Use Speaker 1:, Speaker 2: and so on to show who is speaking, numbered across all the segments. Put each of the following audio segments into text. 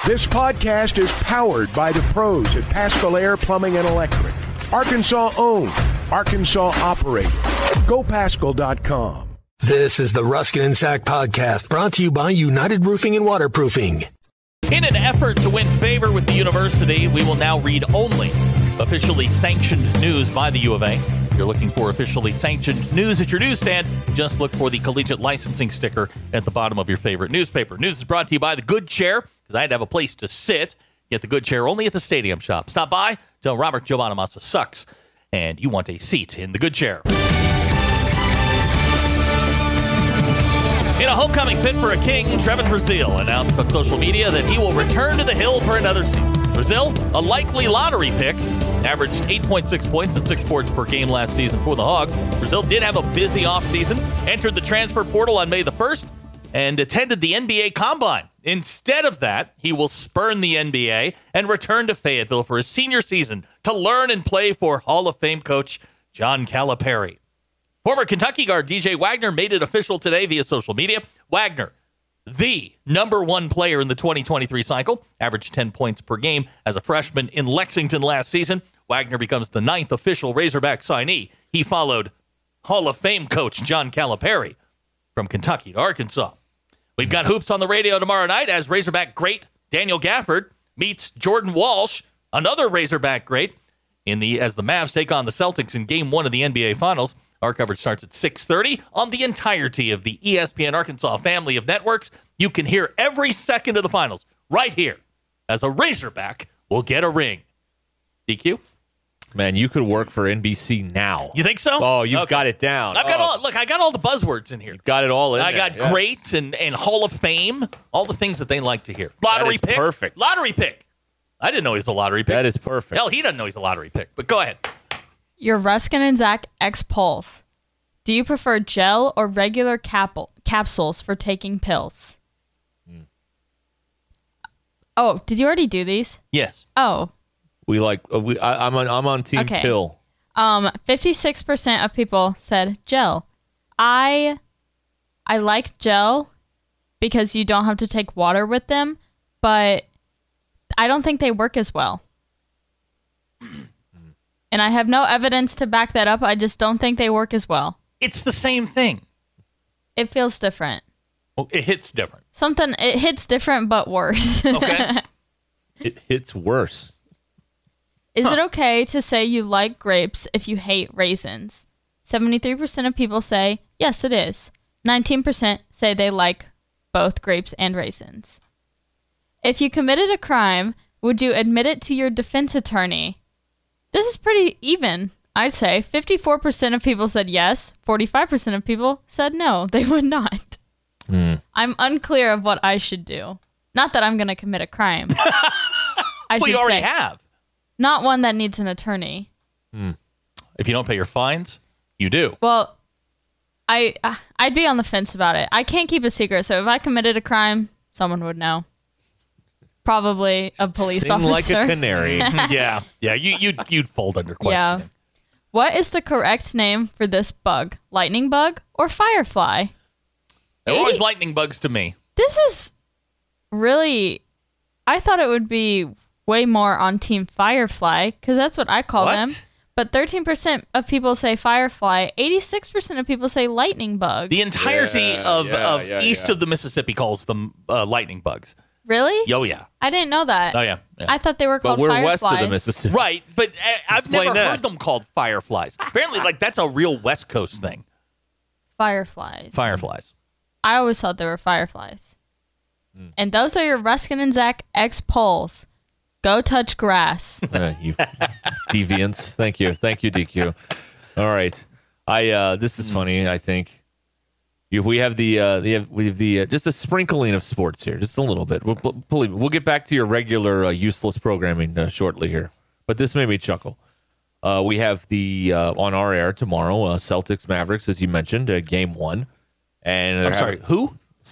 Speaker 1: This podcast is powered by the pros at Paschal Air Plumbing and Electric. Arkansas owned, Arkansas operated. GoPaschal.com.
Speaker 2: This is the Ruskin and Sack podcast, brought to you by United Roofing and Waterproofing.
Speaker 3: In an effort to win favor with the university, we will now read only officially sanctioned news by the U of A. If you're looking for officially sanctioned news at your newsstand, just look for the collegiate licensing sticker at the bottom of your favorite newspaper. News is brought to you by the Good Chair, because I had to have a place to sit. Get the Good Chair only at the Stadium Shop. Stop by, tell Robert Joe Bonamassa sucks, and you want a seat in the Good Chair. In a homecoming fit for a king, Trevin Brazile announced on social media that he will return to the Hill for another season. Brazile, a likely lottery pick, averaged 8.6 points and 6 boards per game last season for the Hogs. Brazile did have a busy offseason, entered the transfer portal on May the 1st, and attended the NBA Combine. Instead of that, he will spurn the NBA and return to Fayetteville for his senior season to learn and play for Hall of Fame coach John Calipari. Former Kentucky guard DJ Wagner made it official today via social media. Wagner, the number one player in the 2023 cycle, averaged 10 points per game as a freshman in Lexington last season. Wagner becomes the 9th official Razorback signee. He followed Hall of Fame coach John Calipari from Kentucky to Arkansas. We've got hoops on the radio tomorrow night as Razorback great Daniel Gafford meets Jordan Walsh, another Razorback great, as the Mavs take on the Celtics in Game 1 of the NBA Finals. Our coverage starts at 6:30 on the entirety of the ESPN Arkansas family of networks. You can hear every second of the finals right here as a Razorback will get a ring. DQ?
Speaker 4: Man, you could work for NBC now.
Speaker 3: You think so?
Speaker 4: Oh, you've got it down.
Speaker 3: I got all the buzzwords in here.
Speaker 4: You've got it all in there.
Speaker 3: I got great and Hall of Fame, all the things that they like to hear. Lottery pick.
Speaker 4: Perfect.
Speaker 3: Lottery pick. I didn't know he was a lottery pick.
Speaker 4: That is perfect.
Speaker 3: Hell, he doesn't know he's a lottery pick. But go ahead.
Speaker 5: Your Ruskin and Zach X Pulse. Do you prefer gel or regular capsules for taking pills? Oh, did you already do these?
Speaker 3: Yes.
Speaker 5: Oh.
Speaker 4: I'm on team pill.
Speaker 5: 56% of people said gel. I like gel because you don't have to take water with them, but I don't think they work as well. And I have no evidence to back that up. I just don't think they work as well.
Speaker 3: It's the same thing.
Speaker 5: It feels different.
Speaker 3: Well, it hits different.
Speaker 5: It hits different, but worse.
Speaker 3: Okay.
Speaker 4: It hits worse.
Speaker 5: Is it okay to say you like grapes if you hate raisins? 73% of people say, yes, it is. 19% say they like both grapes and raisins. If you committed a crime, would you admit it to your defense attorney? This is pretty even, I'd say. 54% of people said yes. 45% of people said no, they would not. I'm unclear of what I should do. Not that I'm going to commit a crime.
Speaker 3: Well, you already have.
Speaker 5: Not one that needs an attorney.
Speaker 3: If you don't pay your fines, you do.
Speaker 5: Well, I'd be on the fence about it. I can't keep a secret, so if I committed a crime, someone would know. Probably a police officer.
Speaker 4: Like a canary.
Speaker 3: Yeah. You'd fold under questioning.
Speaker 5: Yeah. What is the correct name for this bug? Lightning bug or firefly?
Speaker 3: They're always lightning bugs to me.
Speaker 5: This is really... I thought it would be way more on Team Firefly, because that's what I call them. But 13% of people say firefly. 86% of people say lightning bug.
Speaker 3: The entirety of east of the Mississippi calls them lightning bugs.
Speaker 5: Really?
Speaker 3: Oh, yeah.
Speaker 5: I didn't know that.
Speaker 3: Oh, yeah.
Speaker 5: I thought they were called
Speaker 4: fireflies. But we're
Speaker 5: fireflies.
Speaker 4: west of the Mississippi.
Speaker 3: Right, but I've never heard them called fireflies. Apparently, that's a real West Coast thing.
Speaker 5: Fireflies.
Speaker 3: Fireflies.
Speaker 5: I always thought they were fireflies. And those are your Ruskin and Zach X polls. Go touch grass.
Speaker 4: You deviants. Thank you, DQ. All right. This is funny, I think. We have the just a sprinkling of sports here, just a little bit. We'll get back to your regular useless programming shortly here, but this made me chuckle. We have the on our air tomorrow, Celtics Mavericks, as you mentioned, Game 1, and
Speaker 3: I'm sorry, who?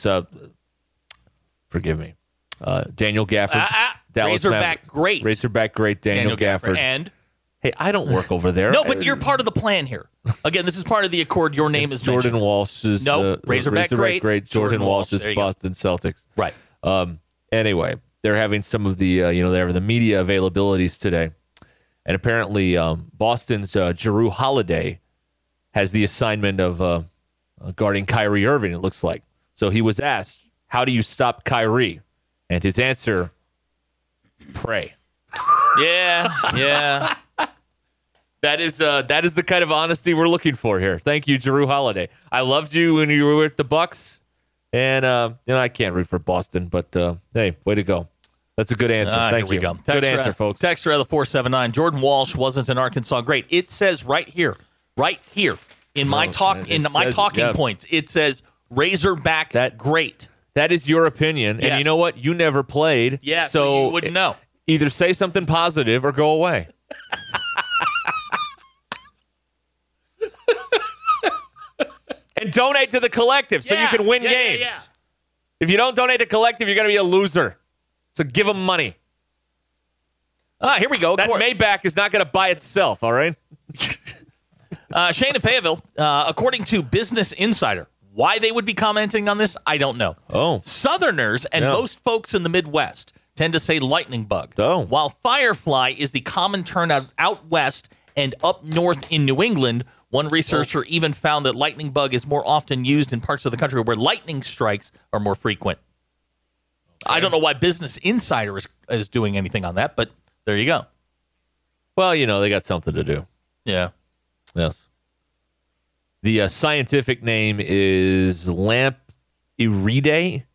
Speaker 4: Forgive me, Daniel Gafford, Dallas
Speaker 3: Razorback great,
Speaker 4: Razorback great, Daniel Gafford,
Speaker 3: and.
Speaker 4: Hey, I don't work over there.
Speaker 3: No, but you're part of the plan here. Again, this is part of the accord. Your name is
Speaker 4: Jordan
Speaker 3: mentioned.
Speaker 4: Walsh's
Speaker 3: Razorback great.
Speaker 4: Jordan Walsh's Boston Celtics.
Speaker 3: Right.
Speaker 4: Anyway, they're having some of the they have the media availabilities today, and apparently Boston's Jrue Holiday has the assignment of guarding Kyrie Irving. It looks like. So he was asked, "How do you stop Kyrie?" And his answer, "Pray."
Speaker 3: Yeah.
Speaker 4: That is the kind of honesty we're looking for here. Thank you, Jrue Holiday. I loved you when you were with the Bucks, and I can't root for Boston, but hey, way to go. That's a good answer. Thank you.
Speaker 3: Go.
Speaker 4: Good answer, folks.
Speaker 3: Texter out of the 479. Jordan Walsh wasn't an Arkansas great. It says right here in my talking points. It says Razorback great.
Speaker 4: That is your opinion, and you know what? You never played,
Speaker 3: so you wouldn't know.
Speaker 4: Either say something positive or go away. And donate to the collective so you can win games. Yeah. If you don't donate to collective, you're going to be a loser. So give them money.
Speaker 3: Here we go.
Speaker 4: That Maybach is not going to buy itself, all right?
Speaker 3: Shane in Fayetteville, according to Business Insider, why they would be commenting on this, I don't know.
Speaker 4: Oh.
Speaker 3: Southerners and most folks in the Midwest tend to say lightning bug, while firefly is the common term out west and up north in New England. One researcher even found that lightning bug is more often used in parts of the country where lightning strikes are more frequent. Okay. I don't know why Business Insider is doing anything on that, but there you go.
Speaker 4: Well, they got something to do.
Speaker 3: Yeah.
Speaker 4: Yes. The scientific name is Lampyridae.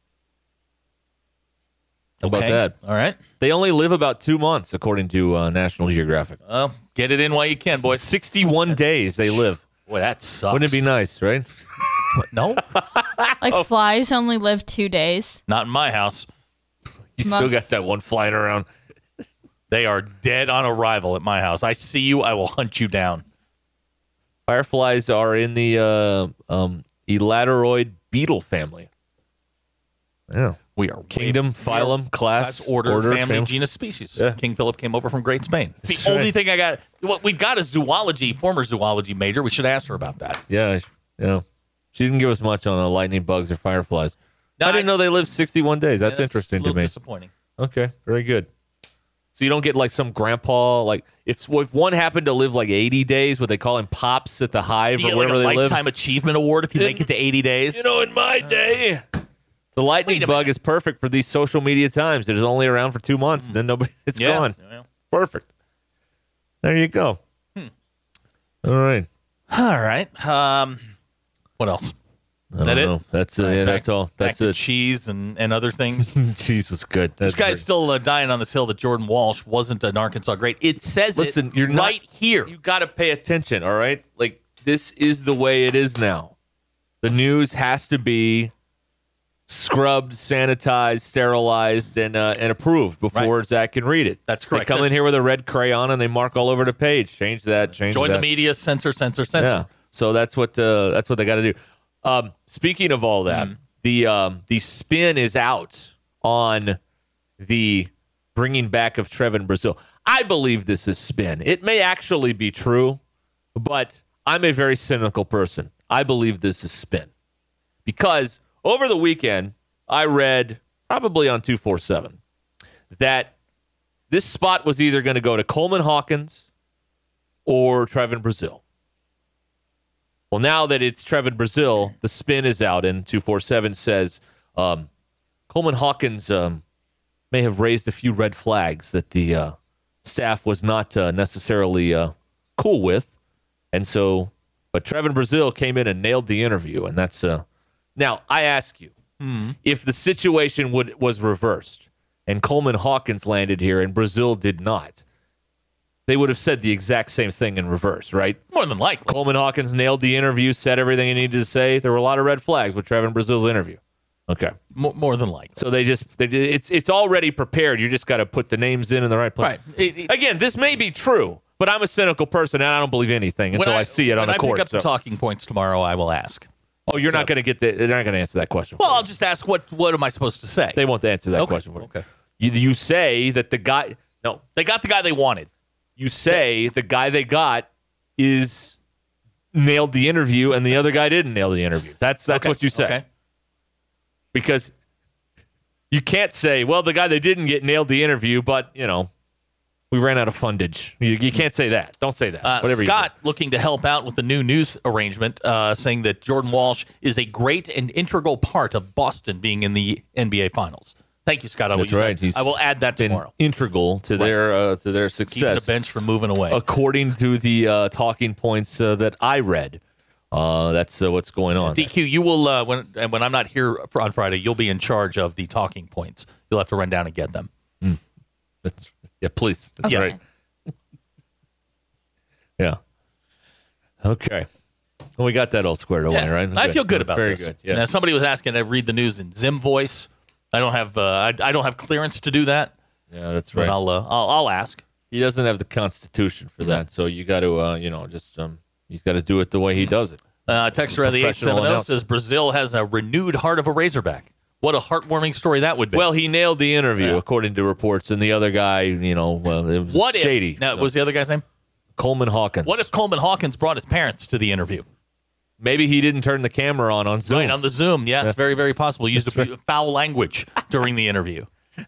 Speaker 4: How about that?
Speaker 3: All right.
Speaker 4: They only live about 2 months, according to National Geographic.
Speaker 3: Well, get it in while you can, boys.
Speaker 4: 61 days they live.
Speaker 3: Boy, that sucks.
Speaker 4: Wouldn't it be nice, right?
Speaker 3: What? No.
Speaker 5: Flies only live 2 days.
Speaker 3: Not in my house.
Speaker 4: You still got that one flying around.
Speaker 3: They are dead on arrival at my house. I see you, I will hunt you down.
Speaker 4: Fireflies are in the Elateroid beetle family. Yeah.
Speaker 3: We are
Speaker 4: kingdom, phylum, class,
Speaker 3: order, family, genus, species. Yeah. King Philip came over from Great Spain. It's the only thing I got. What we've got is former zoology major. We should ask her about that.
Speaker 4: Yeah. She didn't give us much on lightning bugs or fireflies. I didn't know they lived 61 days. That's interesting to me.
Speaker 3: Disappointing.
Speaker 4: Okay, very good. So you don't get like some grandpa, like if one happened to live like 80 days, would they call him Pops at the Hive or wherever they live?
Speaker 3: Lifetime achievement award if you make it to 80 days.
Speaker 4: In my day. The lightning bug is perfect for these social media times. It is only around for 2 months, and then it's gone. Yeah. Perfect. There you go. All right.
Speaker 3: What else?
Speaker 4: Is that it? That's it. That's all. That's it.
Speaker 3: Cheese and other things.
Speaker 4: Cheese was good.
Speaker 3: This guy's still dying on this hill that Jordan Walsh wasn't an Arkansas great. It says
Speaker 4: you're
Speaker 3: right here.
Speaker 4: You got to pay attention, all right? Like, this is the way it is now. The news has to be scrubbed, sanitized, sterilized, and approved before Zach can read it.
Speaker 3: That's correct.
Speaker 4: They come in here with a red crayon and they mark all over the page. Change that.
Speaker 3: Join the media. Censor.
Speaker 4: Yeah. So that's what they got to do. Speaking of all that, the spin is out on the bringing back of Trevin Brazile. I believe this is spin. It may actually be true, but I'm a very cynical person. I believe this is spin because over the weekend, I read, probably on 247, that this spot was either going to go to Coleman Hawkins or Trevin Brazile. Well, now that it's Trevin Brazile, the spin is out, and 247 says Coleman Hawkins may have raised a few red flags that the staff was not necessarily cool with. And so, but Trevin Brazile came in and nailed the interview, and that's... Now, I ask you, if the situation was reversed and Coleman Hawkins landed here and Brazile did not, they would have said the exact same thing in reverse, right?
Speaker 3: More than likely.
Speaker 4: Coleman Hawkins nailed the interview, said everything he needed to say. There were a lot of red flags with Trevin Brazile's interview. Okay.
Speaker 3: More than likely.
Speaker 4: So it's already prepared. You just got to put the names in the right place.
Speaker 3: Right.
Speaker 4: Again, this may be true, but I'm a cynical person and I don't believe anything until I see it on the court.
Speaker 3: When I pick up the talking points tomorrow, I will ask.
Speaker 4: Oh, you're not going to get they're not going to answer that question.
Speaker 3: Well, I'll just ask what am I supposed to say?
Speaker 4: They won't answer that question for you. Okay. You say that the guy
Speaker 3: they got the guy they wanted.
Speaker 4: You say the guy they got is nailed the interview and the other guy didn't nail the interview. That's what you say.
Speaker 3: Okay.
Speaker 4: Because You can't say, well, the guy that didn't get nailed the interview, but, we ran out of fundage. You can't say that. Don't say that. Whatever
Speaker 3: Scott looking to help out with the new news arrangement, saying that Jordan Walsh is a great and integral part of Boston being in the NBA Finals. Thank you, Scott.
Speaker 4: That's right.
Speaker 3: I will add that tomorrow.
Speaker 4: Integral to their success.
Speaker 3: Keeping the bench from moving away.
Speaker 4: According to the talking points that I read. That's what's going on.
Speaker 3: DQ, you will when I'm not here on Friday, you'll be in charge of the talking points. You'll have to run down and get them.
Speaker 4: Yeah, please. That's
Speaker 5: Okay.
Speaker 4: right. Yeah. Okay. Well, we got that all squared away, right?
Speaker 3: I feel good about
Speaker 4: Very
Speaker 3: this.
Speaker 4: Very good. Yes.
Speaker 3: Now, somebody was asking to read the news in Zim voice. I don't have I don't have clearance to do that.
Speaker 4: Yeah, that's right.
Speaker 3: But I'll ask.
Speaker 4: He doesn't have the constitution for that, so you got to he's got to do it the way he does it.
Speaker 3: Texter of the 870 says Brazil has a renewed heart of a Razorback. What a heartwarming story that would be.
Speaker 4: Well, he nailed the interview, according to reports, and the other guy, it was shady.
Speaker 3: What was the other guy's name?
Speaker 4: Coleman Hawkins.
Speaker 3: What if Coleman Hawkins brought his parents to the interview?
Speaker 4: Maybe he didn't turn the camera on Zoom.
Speaker 3: Right, on the Zoom. Yeah, it's very, very possible. He used foul language during the interview.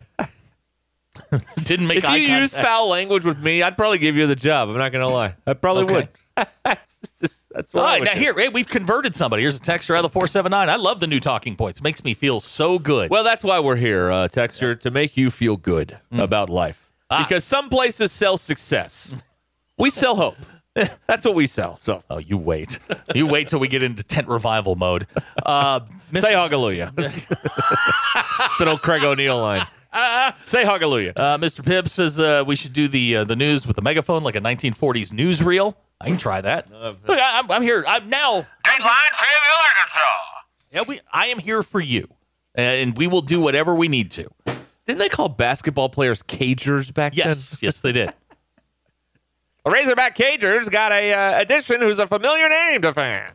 Speaker 3: Didn't make eye
Speaker 4: contact. If you use foul language with me, I'd probably give you the job. I'm not going to lie. I probably would. That's what
Speaker 3: all right, now here, we've converted somebody. Here's a texter out of the 479. I love the new talking points. Makes me feel so good.
Speaker 4: Well, that's why we're here, texter, to make you feel good about life. Because some places sell success. We sell hope. That's what we sell. So,
Speaker 3: you wait. You wait till we get into tent revival mode.
Speaker 4: Say hallelujah. It's an old Craig O'Neill line. Say hallelujah.
Speaker 3: Mr. Pibb says we should do the news with a megaphone, like a 1940s newsreel. I can try that. Look, I'm here. I'm now.
Speaker 6: Dateline Fayetteville, Arkansas.
Speaker 3: Yeah, I am here for you, and we will do whatever we need to.
Speaker 4: Didn't they call basketball players cagers back then?
Speaker 3: Yes, they did.
Speaker 4: A Razorback Cagers got a addition who's a familiar name to fans.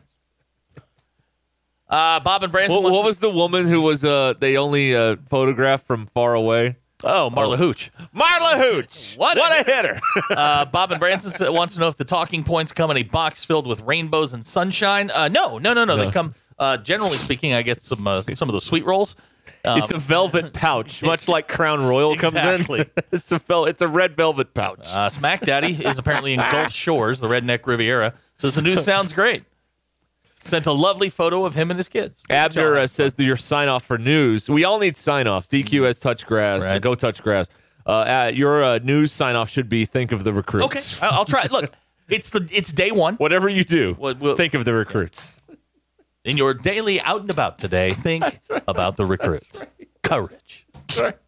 Speaker 3: Bob and Branson.
Speaker 4: What was the woman who was they only photographed from far away?
Speaker 3: Oh, Marla Hooch.
Speaker 4: Marla Hooch. What a hitter.
Speaker 3: Bob and Branson wants to know if the talking points come in a box filled with rainbows and sunshine. No. They come, generally speaking, I get some of the sweet rolls.
Speaker 4: It's a velvet pouch, much like Crown Royal comes in. It's a red velvet pouch.
Speaker 3: Smack Daddy is apparently in Gulf Shores, the Redneck Riviera. Says the news sounds great. Sent a lovely photo of him and his kids.
Speaker 4: Abner says your sign off for news. We all need sign offs. DQ has touch grass.
Speaker 3: Right.
Speaker 4: Go touch grass. Your news sign off should be think of the recruits.
Speaker 3: Okay, I'll try. Look, it's day one.
Speaker 4: Whatever you do, think of the recruits.
Speaker 3: In your daily out and about today, think about the recruits. Right. Courage.
Speaker 4: Right.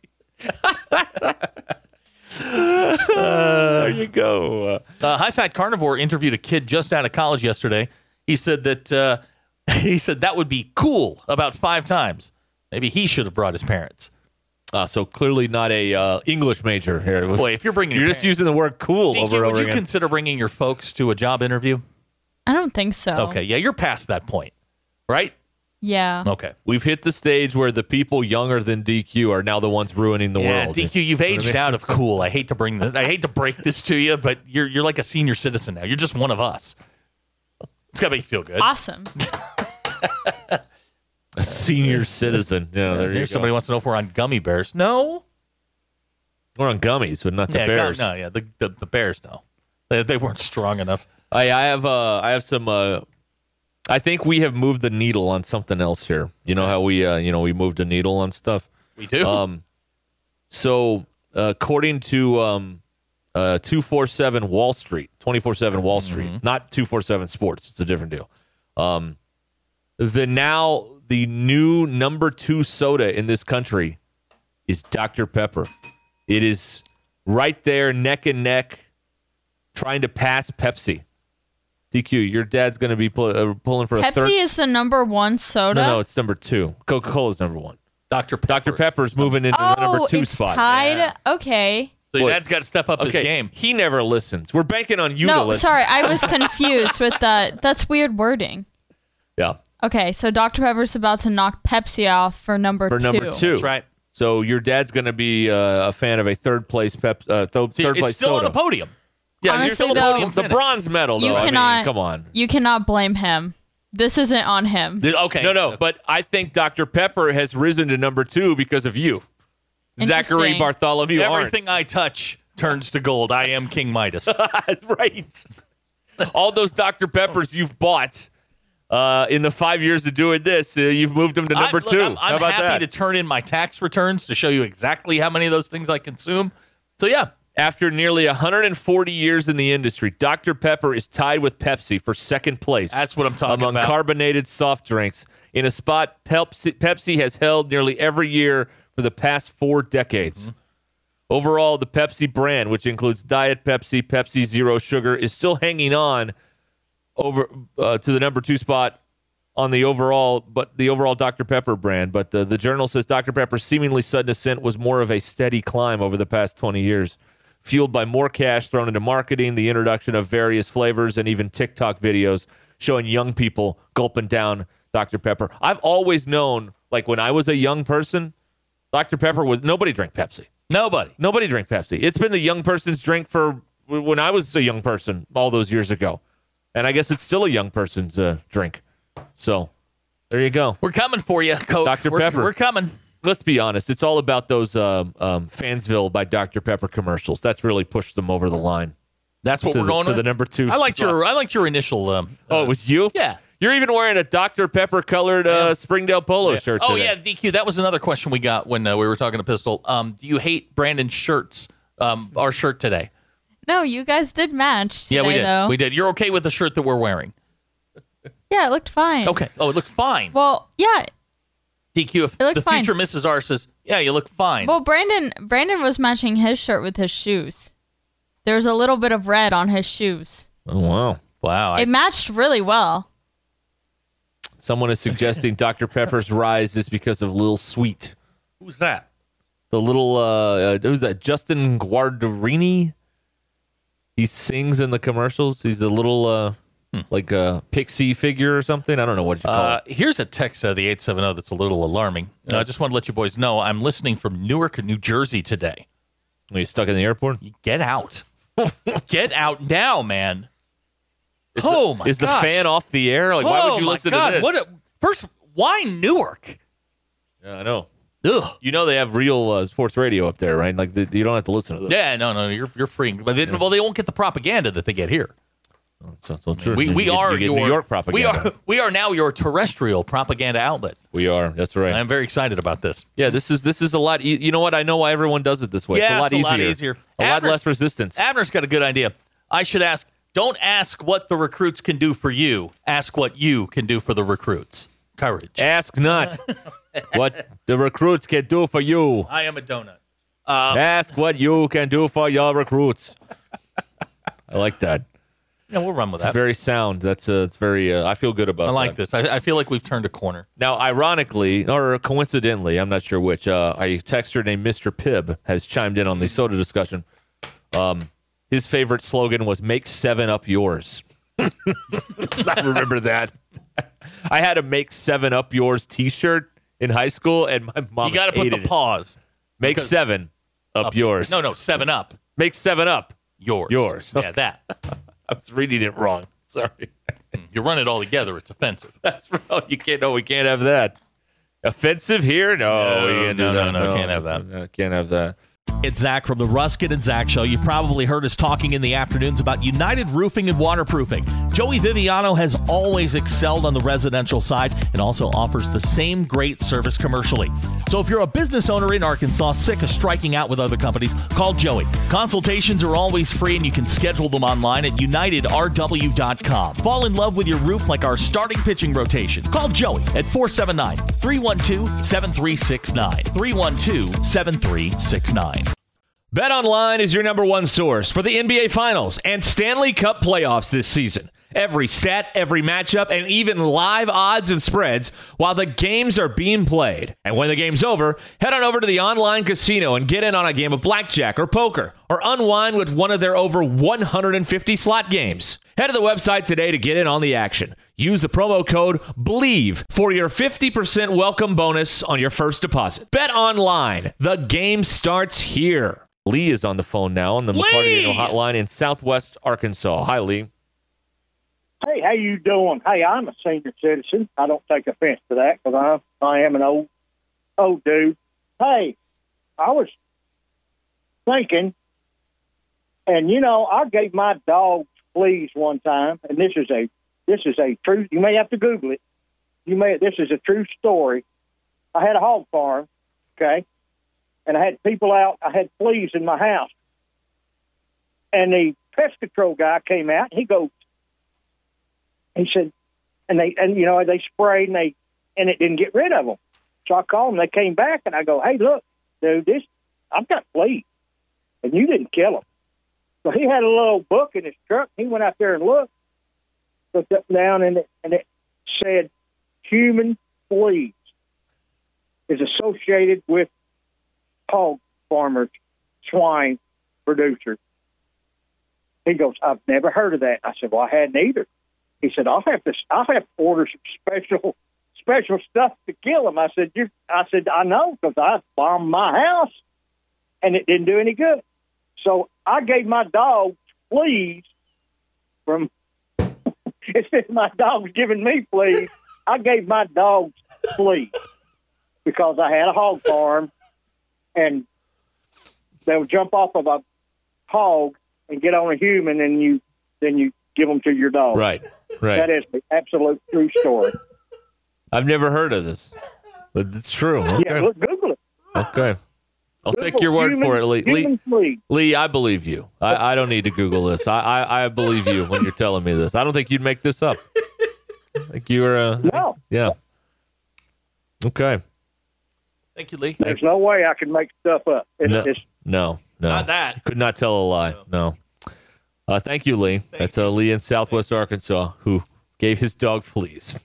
Speaker 4: There you go.
Speaker 3: High Fat Carnivore interviewed a kid just out of college yesterday. He said that would be cool about 5 times. Maybe he should have brought his parents.
Speaker 4: So clearly not a English major here.
Speaker 3: Boy, if you're bringing
Speaker 4: just using the word cool
Speaker 3: DQ,
Speaker 4: over and over
Speaker 3: would you
Speaker 4: again.
Speaker 3: consider bringing your folks to a job interview?
Speaker 5: I don't think so.
Speaker 3: Okay, yeah, you're past that point, right?
Speaker 5: Yeah.
Speaker 3: Okay.
Speaker 4: We've hit the stage where the people younger than DQ are now the ones ruining the world.
Speaker 3: DQ, you've aged out of cool. I hate to break this to you, but you're like a senior citizen now. You're just one of us. It's got to make you feel good.
Speaker 5: Awesome.
Speaker 4: A senior citizen. Yeah, there you go.
Speaker 3: Somebody wants to know if we're on gummy bears. No.
Speaker 4: We're on gummies, but not the bears.
Speaker 3: The bears, no. They weren't strong enough.
Speaker 4: I have some. I think we have moved the needle on something else here. You know how we moved a needle on stuff.
Speaker 3: We do.
Speaker 4: So according to 247 Wall Street, 24/7 Wall Street, not 247 Sports. It's a different deal. The new number 2 soda in this country is Dr. Pepper. It is right there, neck and neck, trying to pass Pepsi. DQ, your dad's going to be pulling for a third.
Speaker 5: Pepsi is the number 1 soda?
Speaker 4: No, it's number 2. Coca-Cola's number 1.
Speaker 3: Dr.
Speaker 4: Pepper's moving into the number 2
Speaker 5: it's
Speaker 4: spot.
Speaker 5: tied?
Speaker 3: Yeah.
Speaker 5: Okay.
Speaker 3: So your dad's got to step up his game.
Speaker 4: He never listens. We're banking on you to
Speaker 5: No,
Speaker 4: listen.
Speaker 5: sorry. I was confused with that. That's weird wording.
Speaker 4: Yeah.
Speaker 5: Okay, so Dr. Pepper's about to knock Pepsi off for number 2.
Speaker 3: That's right.
Speaker 4: So your dad's going to be a fan of a third place third place
Speaker 3: it's still
Speaker 4: soda.
Speaker 3: on the podium. Yeah,
Speaker 5: Honestly,
Speaker 3: you're still
Speaker 5: though,
Speaker 3: podium
Speaker 4: The bronze medal, though.
Speaker 5: You
Speaker 4: I
Speaker 5: cannot,
Speaker 4: mean, come on.
Speaker 5: You cannot blame him This isn't on him.
Speaker 3: Okay.
Speaker 4: No. But I think Dr. Pepper has risen to number 2 because of you. Zachary
Speaker 5: Interesting.
Speaker 4: Bartholomew
Speaker 3: Everything
Speaker 4: Arntz.
Speaker 3: I touch turns to gold. I am King Midas.
Speaker 4: That's right. All those Dr. Peppers you've bought in the 5 years of doing this, you've moved them to number 2.
Speaker 3: I'm
Speaker 4: How about
Speaker 3: happy
Speaker 4: that?
Speaker 3: to turn in my tax returns to show you exactly how many of those things I consume. So, yeah.
Speaker 4: After nearly 140 years in the industry, Dr. Pepper is tied with Pepsi for second place.
Speaker 3: That's what I'm talking
Speaker 4: among
Speaker 3: about.
Speaker 4: carbonated soft drinks in a spot Pepsi has held nearly every year for the past 4 decades.
Speaker 3: Mm-hmm.
Speaker 4: Overall, the Pepsi brand, which includes Diet Pepsi, Pepsi Zero Sugar, is still hanging on over to the number 2 spot on the overall Dr. Pepper brand. But the journal says Dr. Pepper's seemingly sudden ascent was more of a steady climb over the past 20 years, fueled by more cash thrown into marketing, the introduction of various flavors, and even TikTok videos showing young people gulping down Dr. Pepper. I've always known, like when I was a young person, Dr. Pepper was, nobody drank Pepsi. Nobody drank Pepsi. It's been the young person's drink for when I was a young person all those years ago. And I guess it's still a young person's drink. So there you go.
Speaker 3: We're coming for you, Coach.
Speaker 4: Dr. Pepper.
Speaker 3: We're coming.
Speaker 4: Let's be honest. It's all about those Fansville by Dr. Pepper commercials. That's really pushed them over the line.
Speaker 3: That's what
Speaker 4: to
Speaker 3: we're going
Speaker 4: to
Speaker 3: with?
Speaker 4: the number 2.
Speaker 3: I liked your initial.
Speaker 4: Oh, it was you?
Speaker 3: Yeah.
Speaker 4: You're even wearing a Dr. Pepper colored Springdale polo shirt today.
Speaker 3: Oh, yeah, DQ. That was another question we got when we were talking to Pistol. Do you hate Brandon's shirts, our shirt today?
Speaker 5: No, you guys did match today,
Speaker 3: Yeah, we did.
Speaker 5: though.
Speaker 3: We did. You're okay with the shirt that we're wearing?
Speaker 5: Yeah, it looked fine.
Speaker 3: Okay. Oh, it looks fine.
Speaker 5: Well, yeah.
Speaker 3: DQ, if
Speaker 5: It looked
Speaker 3: the
Speaker 5: fine.
Speaker 3: future Mrs. R says, yeah, you look fine.
Speaker 5: Well, Brandon was matching his shirt with his shoes. There was a little bit of red on his shoes.
Speaker 4: Oh, wow.
Speaker 3: Wow.
Speaker 5: It matched really well.
Speaker 4: Someone is suggesting Dr. Pepper's rise is because of Lil Sweet.
Speaker 3: Who's that?
Speaker 4: The little, who's that? Justin Guardarini? He sings in the commercials. He's a little, like a pixie figure or something. I don't know what you call it.
Speaker 3: Here's a text, the 870 that's a little alarming. I just want to let you boys know I'm listening from Newark, New Jersey today.
Speaker 4: Are you stuck in the airport?
Speaker 3: Get out. Get out now, man.
Speaker 4: Is
Speaker 3: my
Speaker 4: Is the
Speaker 3: gosh.
Speaker 4: fan off the air? Like, why would you
Speaker 3: my
Speaker 4: listen
Speaker 3: God.
Speaker 4: to this?
Speaker 3: First, why Newark?
Speaker 4: Yeah, I know.
Speaker 3: Ugh.
Speaker 4: You know they have real sports radio up there, right? Like, you don't have to listen to this.
Speaker 3: Yeah, no, you're free. But they won't get the propaganda that they get here.
Speaker 4: So true.
Speaker 3: We
Speaker 4: You
Speaker 3: are
Speaker 4: get
Speaker 3: your
Speaker 4: New York propaganda.
Speaker 3: We are now your terrestrial propaganda outlet.
Speaker 4: We are. That's right.
Speaker 3: I'm very excited about this.
Speaker 4: Yeah, this is a lot. You know what? I know why everyone does it this way.
Speaker 3: Yeah,
Speaker 4: it's a lot easier. A lot
Speaker 3: Abner's-
Speaker 4: less resistance.
Speaker 3: Abner's got a good idea. I should ask. Don't ask what the recruits can do for you. Ask what you can do for the recruits. Courage.
Speaker 4: Ask not what the recruits can do for you.
Speaker 3: I am a donut.
Speaker 4: Ask what you can do for your recruits. I like that.
Speaker 3: Yeah, we'll run with
Speaker 4: It's
Speaker 3: that.
Speaker 4: very sound. It's very. I feel good about.
Speaker 3: I like
Speaker 4: that.
Speaker 3: this. I feel like we've turned a corner.
Speaker 4: Now, ironically, or coincidentally, I'm not sure which, a texter named Mr. Pibb has chimed in on the soda discussion. His favorite slogan was "Make 7 Up yours." I remember that. I had a "Make 7 Up yours" T-shirt in high school, and my mom
Speaker 3: You got to put
Speaker 4: hated
Speaker 3: the
Speaker 4: it.
Speaker 3: pause.
Speaker 4: Make
Speaker 3: because-
Speaker 4: 7 up yours.
Speaker 3: No, 7 Up.
Speaker 4: Make 7 up.
Speaker 3: Yours.
Speaker 4: Yours.
Speaker 3: Yeah, that.
Speaker 4: I was reading it wrong. Sorry.
Speaker 3: You run it all together. It's offensive.
Speaker 4: That's wrong. You can't. No, we can't have that. Offensive here? No, we can't do that.
Speaker 3: No, can't have that.
Speaker 4: Can't have that.
Speaker 7: It's Zach from the Ruskin and Zach Show. You've probably heard us talking in the afternoons about United Roofing and Waterproofing. Joey Viviano has always excelled on the residential side and also offers the same great service commercially. So if you're a business owner in Arkansas sick of striking out with other companies, call Joey. Consultations are always free and you can schedule them online at unitedrw.com. Fall in love with your roof like our starting pitching rotation. Call Joey at 479-312-7369. 312-7369. BetOnline is your number one source for the NBA Finals and Stanley Cup playoffs this season. Every stat, every matchup, and even live odds and spreads while the games are being played. And when the game's over, head on over to the online casino and get in on a game of blackjack or poker or unwind with one of their over 150 slot games. Head to the website today to get in on the action. Use the promo code BELIEVE for your 50% welcome bonus on your first deposit. Bet online. The game starts here.
Speaker 4: Lee is on the phone now on the McCarty Daniel hotline in Southwest Arkansas. Hi, Lee.
Speaker 8: Hey, how you doing? Hey, I'm a senior citizen. I don't take offense to that because I am an old dude. Hey, I was thinking, and I gave my dog fleas one time, and this is a true. You may have to Google it. This is a true story. I had a hog farm, okay, and I had people out. I had fleas in my house, and the pest control guy came out. And he said, and they sprayed and it didn't get rid of them. So I called them. They came back, and I go, hey, look, dude, I've got fleas, and you didn't kill them. So he had a little book in his truck. He went out there and looked down, and it said human fleas is associated with hog farmers, swine producers. He goes, I've never heard of that. I said, well, I hadn't either. He said, I'll have to order some special stuff to kill them. I said, I know, because I bombed my house and it didn't do any good. So I gave my dog fleas from instead of my dog's giving me fleas, I gave my dogs fleas because I had a hog farm, and they would jump off of a hog and get on a human, and then you give them to your dog.
Speaker 4: Right.
Speaker 8: That is the absolute true story.
Speaker 4: I've never heard of this, but it's true. Okay.
Speaker 8: Yeah, look, Google it.
Speaker 4: Okay. I'll take your word for it, Lee. Lee, I believe you. I don't need to Google this. I believe you when you're telling me this. I don't think you'd make this up. I think you were.
Speaker 8: No.
Speaker 4: Yeah. Okay.
Speaker 3: Thank you, Lee.
Speaker 8: There's no way I can make stuff up.
Speaker 4: No.
Speaker 3: Not that.
Speaker 4: Could not tell a lie. No. Thank you, Lee. That's Lee in Southwest Arkansas who gave his dog fleas.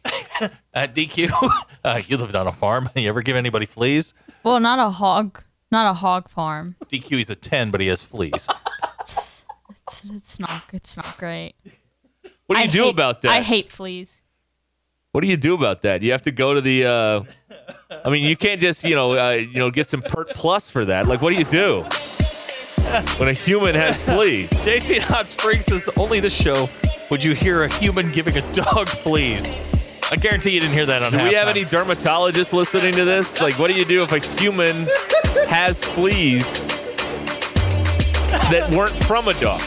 Speaker 3: DQ, you lived on a farm. You ever give anybody fleas?
Speaker 5: Well, not a hog farm.
Speaker 3: DQ, he's a 10, but he has fleas.
Speaker 5: It's not great.
Speaker 4: What do you do about that?
Speaker 5: I hate fleas.
Speaker 4: What do you do about that? You have to go to the. I mean, you can't just get some Pert Plus for that. Like, what do you do when a human has fleas?
Speaker 3: JT Hot Springs says only this show would you hear a human giving a dog fleas. I guarantee you didn't hear that on
Speaker 4: Do we
Speaker 3: halftime.
Speaker 4: have any dermatologists listening to this? Like, what do you do if a human has fleas that weren't from a dog?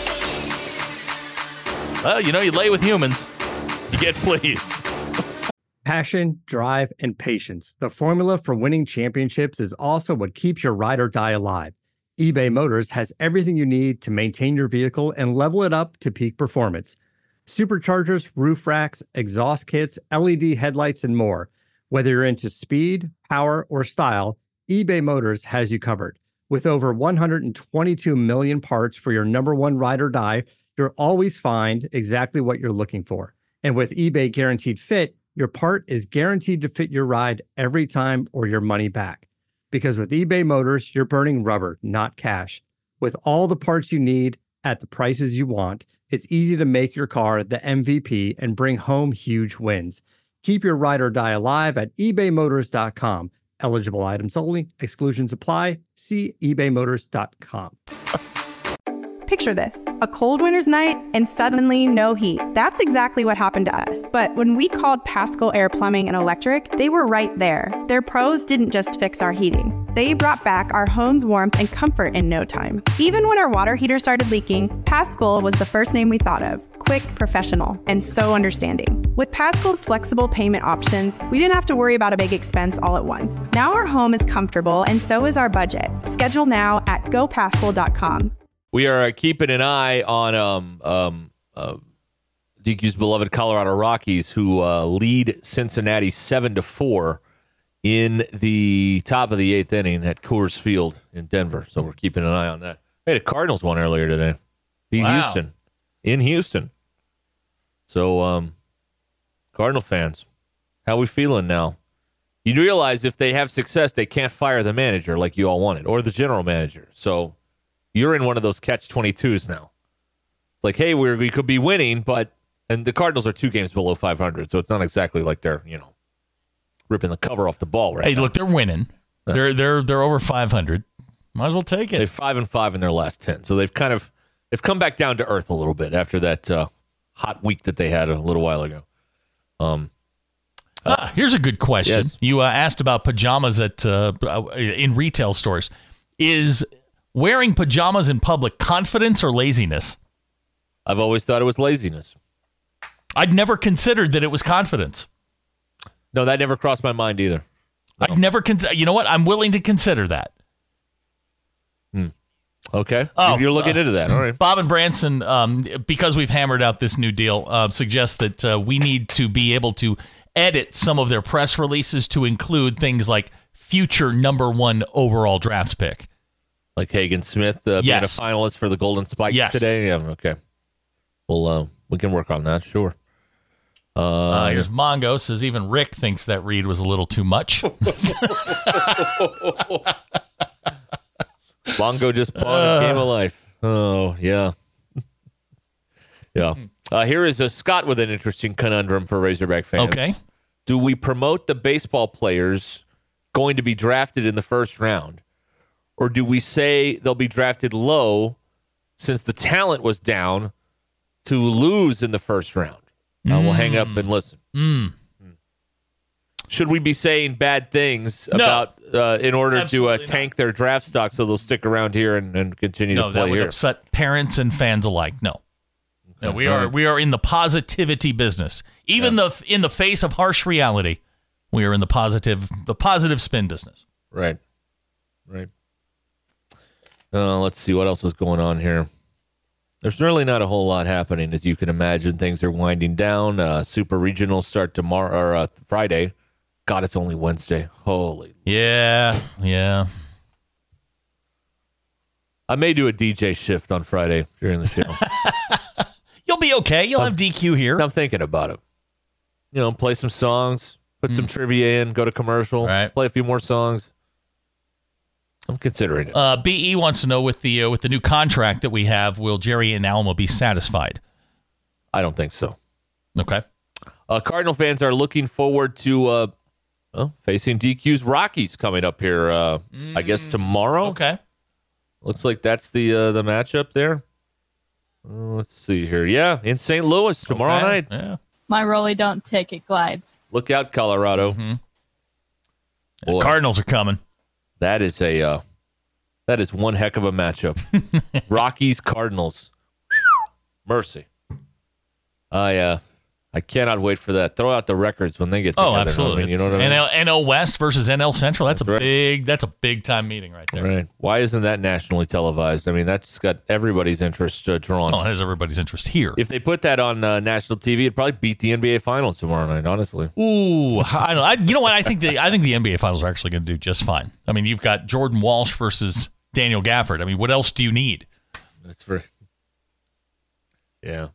Speaker 3: Well, you lay with humans, you get fleas.
Speaker 9: Passion, drive, and patience. The formula for winning championships is also what keeps your ride or die alive. eBay Motors has everything you need to maintain your vehicle and level it up to peak performance. Superchargers, roof racks, exhaust kits, LED headlights, and more. Whether you're into speed, power, or style, eBay Motors has you covered. With over 122 million parts for your number one ride or die, you'll always find exactly what you're looking for. And with eBay Guaranteed Fit, your part is guaranteed to fit your ride every time or your money back. Because with eBay Motors, you're burning rubber, not cash. With all the parts you need at the prices you want, it's easy to make your car the MVP and bring home huge wins. Keep your ride or die alive at ebaymotors.com. Eligible items only. Exclusions apply. See ebaymotors.com.
Speaker 10: Picture this, a cold winter's night and suddenly no heat. That's exactly what happened to us. But when we called Paschal Air Plumbing and Electric, they were right there. Their pros didn't just fix our heating. They brought back our home's warmth and comfort in no time. Even when our water heater started leaking, Paschal was the first name we thought of. Quick, professional, and so understanding. With Paschal's flexible payment options, we didn't have to worry about a big expense all at once. Now our home is comfortable and so is our budget. Schedule now at gopaschal.com.
Speaker 4: We are keeping an eye on DQ's beloved Colorado Rockies, who lead Cincinnati 7-4 in the top of the eighth inning at Coors Field in Denver. So we're keeping an eye on that. We had a Cardinals one earlier today. Houston. In Houston. So, Cardinal fans, how we feeling now? You realize if they have success, they can't fire the manager like you all wanted, or the general manager. So you're in one of those catch-22s now. It's like, hey, we could be winning, and the Cardinals are 2 games below 500, so it's not exactly like they're, ripping the cover off the ball right now.
Speaker 11: Hey, look, they're winning. They're over 500. Might as well take it.
Speaker 4: They're 5-5 in their last 10, so they've come back down to earth a little bit after that hot week that they had a little while ago.
Speaker 11: Here's a good question.
Speaker 4: Yes.
Speaker 11: You asked about pajamas in retail stores. Is wearing pajamas in public confidence or laziness?
Speaker 4: I've always thought it was laziness.
Speaker 11: I'd never considered that it was confidence.
Speaker 4: No, that never crossed my mind either. No.
Speaker 11: I'd never you know what? I'm willing to consider that.
Speaker 4: Okay. You're looking into that. All right.
Speaker 11: Bob and Branson, because we've hammered out this new deal, suggests that we need to be able to edit some of their press releases to include things like future number 1 overall draft pick.
Speaker 4: Like Hagen Smith being a finalist for the Golden Spikes today? Yeah, okay. Well, we can work on that, sure.
Speaker 11: Here's Mongo, says even Rick thinks that read was a little too much.
Speaker 4: Mongo just bought a game of life. Oh, yeah. Yeah. Here is a Scott with an interesting conundrum for Razorback fans.
Speaker 11: Okay.
Speaker 4: Do we promote the baseball players going to be drafted in the first round? Or do we say they'll be drafted low since the talent was down to lose in the first round? We'll hang up and listen. Should we be saying bad things about in order to tank their draft stock so they'll stick around here and continue to play
Speaker 11: that would
Speaker 4: here?
Speaker 11: Upset parents and fans alike. No, we are in the positivity business. Even in the face of harsh reality, we are in the positive spin business.
Speaker 4: Right. Let's see what else is going on here. There's really not a whole lot happening, as you can imagine. Things are winding down. Super Regionals start tomorrow or Friday. God, it's only Wednesday. Holy.
Speaker 11: Yeah.
Speaker 4: I may do a DJ shift on Friday during the show.
Speaker 11: You'll be okay. You'll have DQ here.
Speaker 4: I'm thinking about it. Play some songs, put some trivia in, go to commercial, play a few more songs. I'm considering it.
Speaker 11: BE wants to know with the new contract that we have, will Jerry and Alma be satisfied?
Speaker 4: I don't think so.
Speaker 11: Okay.
Speaker 4: Cardinal fans are looking forward to facing DQ's Rockies coming up here. I guess tomorrow.
Speaker 11: Okay.
Speaker 4: Looks like that's the matchup there. Let's see here. Yeah, in St. Louis tomorrow night.
Speaker 11: Yeah.
Speaker 5: My rolly don't take it glides.
Speaker 4: Look out, Colorado.
Speaker 11: The Cardinals are coming.
Speaker 4: That is one heck of a matchup. Rockies Cardinals. Mercy. I cannot wait for that. Throw out the records when they get together.
Speaker 11: Oh, absolutely.
Speaker 4: You know what I mean?
Speaker 11: NL West versus NL Central. That's a big time meeting right there.
Speaker 4: Right. Why isn't that nationally televised? I mean, that's got everybody's interest drawn.
Speaker 11: Oh, it has everybody's interest here.
Speaker 4: If they put that on national TV, it'd probably beat the NBA Finals tomorrow night, honestly.
Speaker 11: Ooh, I don't know. You know what? I think the NBA Finals are actually going to do just fine. I mean, you've got Jordan Walsh versus Daniel Gafford. I mean, what else do you need?
Speaker 4: That's right. Yeah.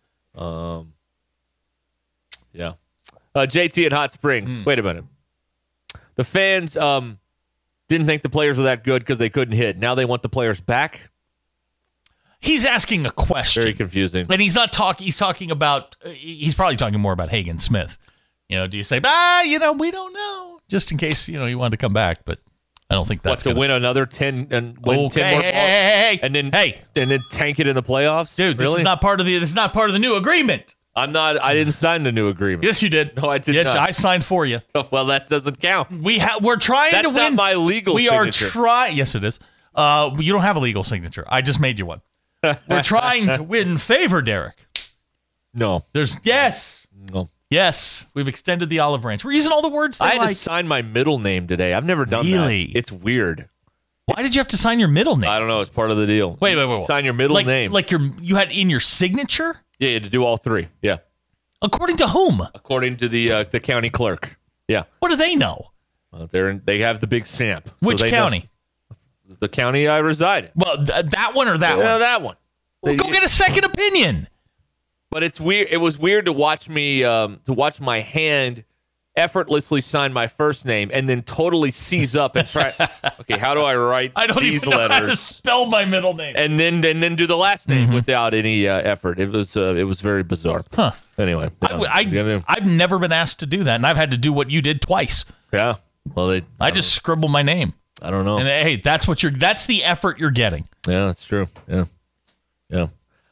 Speaker 4: Yeah. JT at Hot Springs. Wait a minute. The fans didn't think the players were that good because they couldn't hit. Now they want the players back?
Speaker 11: He's asking a question.
Speaker 4: Very confusing.
Speaker 11: And he's not talking. He's talking about. He's probably talking more about Hagen Smith. Do you say, we don't know, just in case you wanted to come back, but I don't think that's
Speaker 4: to win another 10 and win 10 more
Speaker 11: hey,
Speaker 4: and then tank it in the playoffs,
Speaker 11: dude. This is not part of the new agreement.
Speaker 4: I didn't sign the new agreement.
Speaker 11: Yes, you did.
Speaker 4: No, I did not.
Speaker 11: Yes, I signed for you.
Speaker 4: Well, that doesn't count.
Speaker 11: We're trying to win.
Speaker 4: That's not my legal signature.
Speaker 11: We are trying. Yes, it is. You don't have a legal signature. I just made you one. We're trying to win favor, Derek.
Speaker 4: No. No.
Speaker 11: Yes. We've extended the olive branch. We're using all the words they
Speaker 4: I had to sign my middle name today. I've never done that. It's weird.
Speaker 11: Why did you have to sign your middle name?
Speaker 4: I don't know. It's part of the deal.
Speaker 11: Wait.
Speaker 4: Sign your middle name.
Speaker 11: Like you had in your signature?
Speaker 4: Yeah, you had to do all three. Yeah.
Speaker 11: According to whom?
Speaker 4: According to the county clerk. Yeah.
Speaker 11: What do they know?
Speaker 4: They have the big stamp.
Speaker 11: Which county?
Speaker 4: The county I reside in.
Speaker 11: Well, that one or that one?
Speaker 4: Yeah, that one.
Speaker 11: Well, go get a second opinion.
Speaker 4: But it's weird. It was weird to watch me watch my hand effortlessly sign my first name and then totally seize up and try. Okay, how do I write these
Speaker 11: even
Speaker 4: letters?
Speaker 11: Know how to spell my middle name.
Speaker 4: And then do the last name without any effort. It was very bizarre.
Speaker 11: Huh.
Speaker 4: Anyway,
Speaker 11: I've never been asked to do that, and I've had to do what you did twice.
Speaker 4: Yeah. Well,
Speaker 11: I just scribble my name.
Speaker 4: I don't know.
Speaker 11: And hey, that's the effort you're getting.
Speaker 4: Yeah, that's true. Yeah.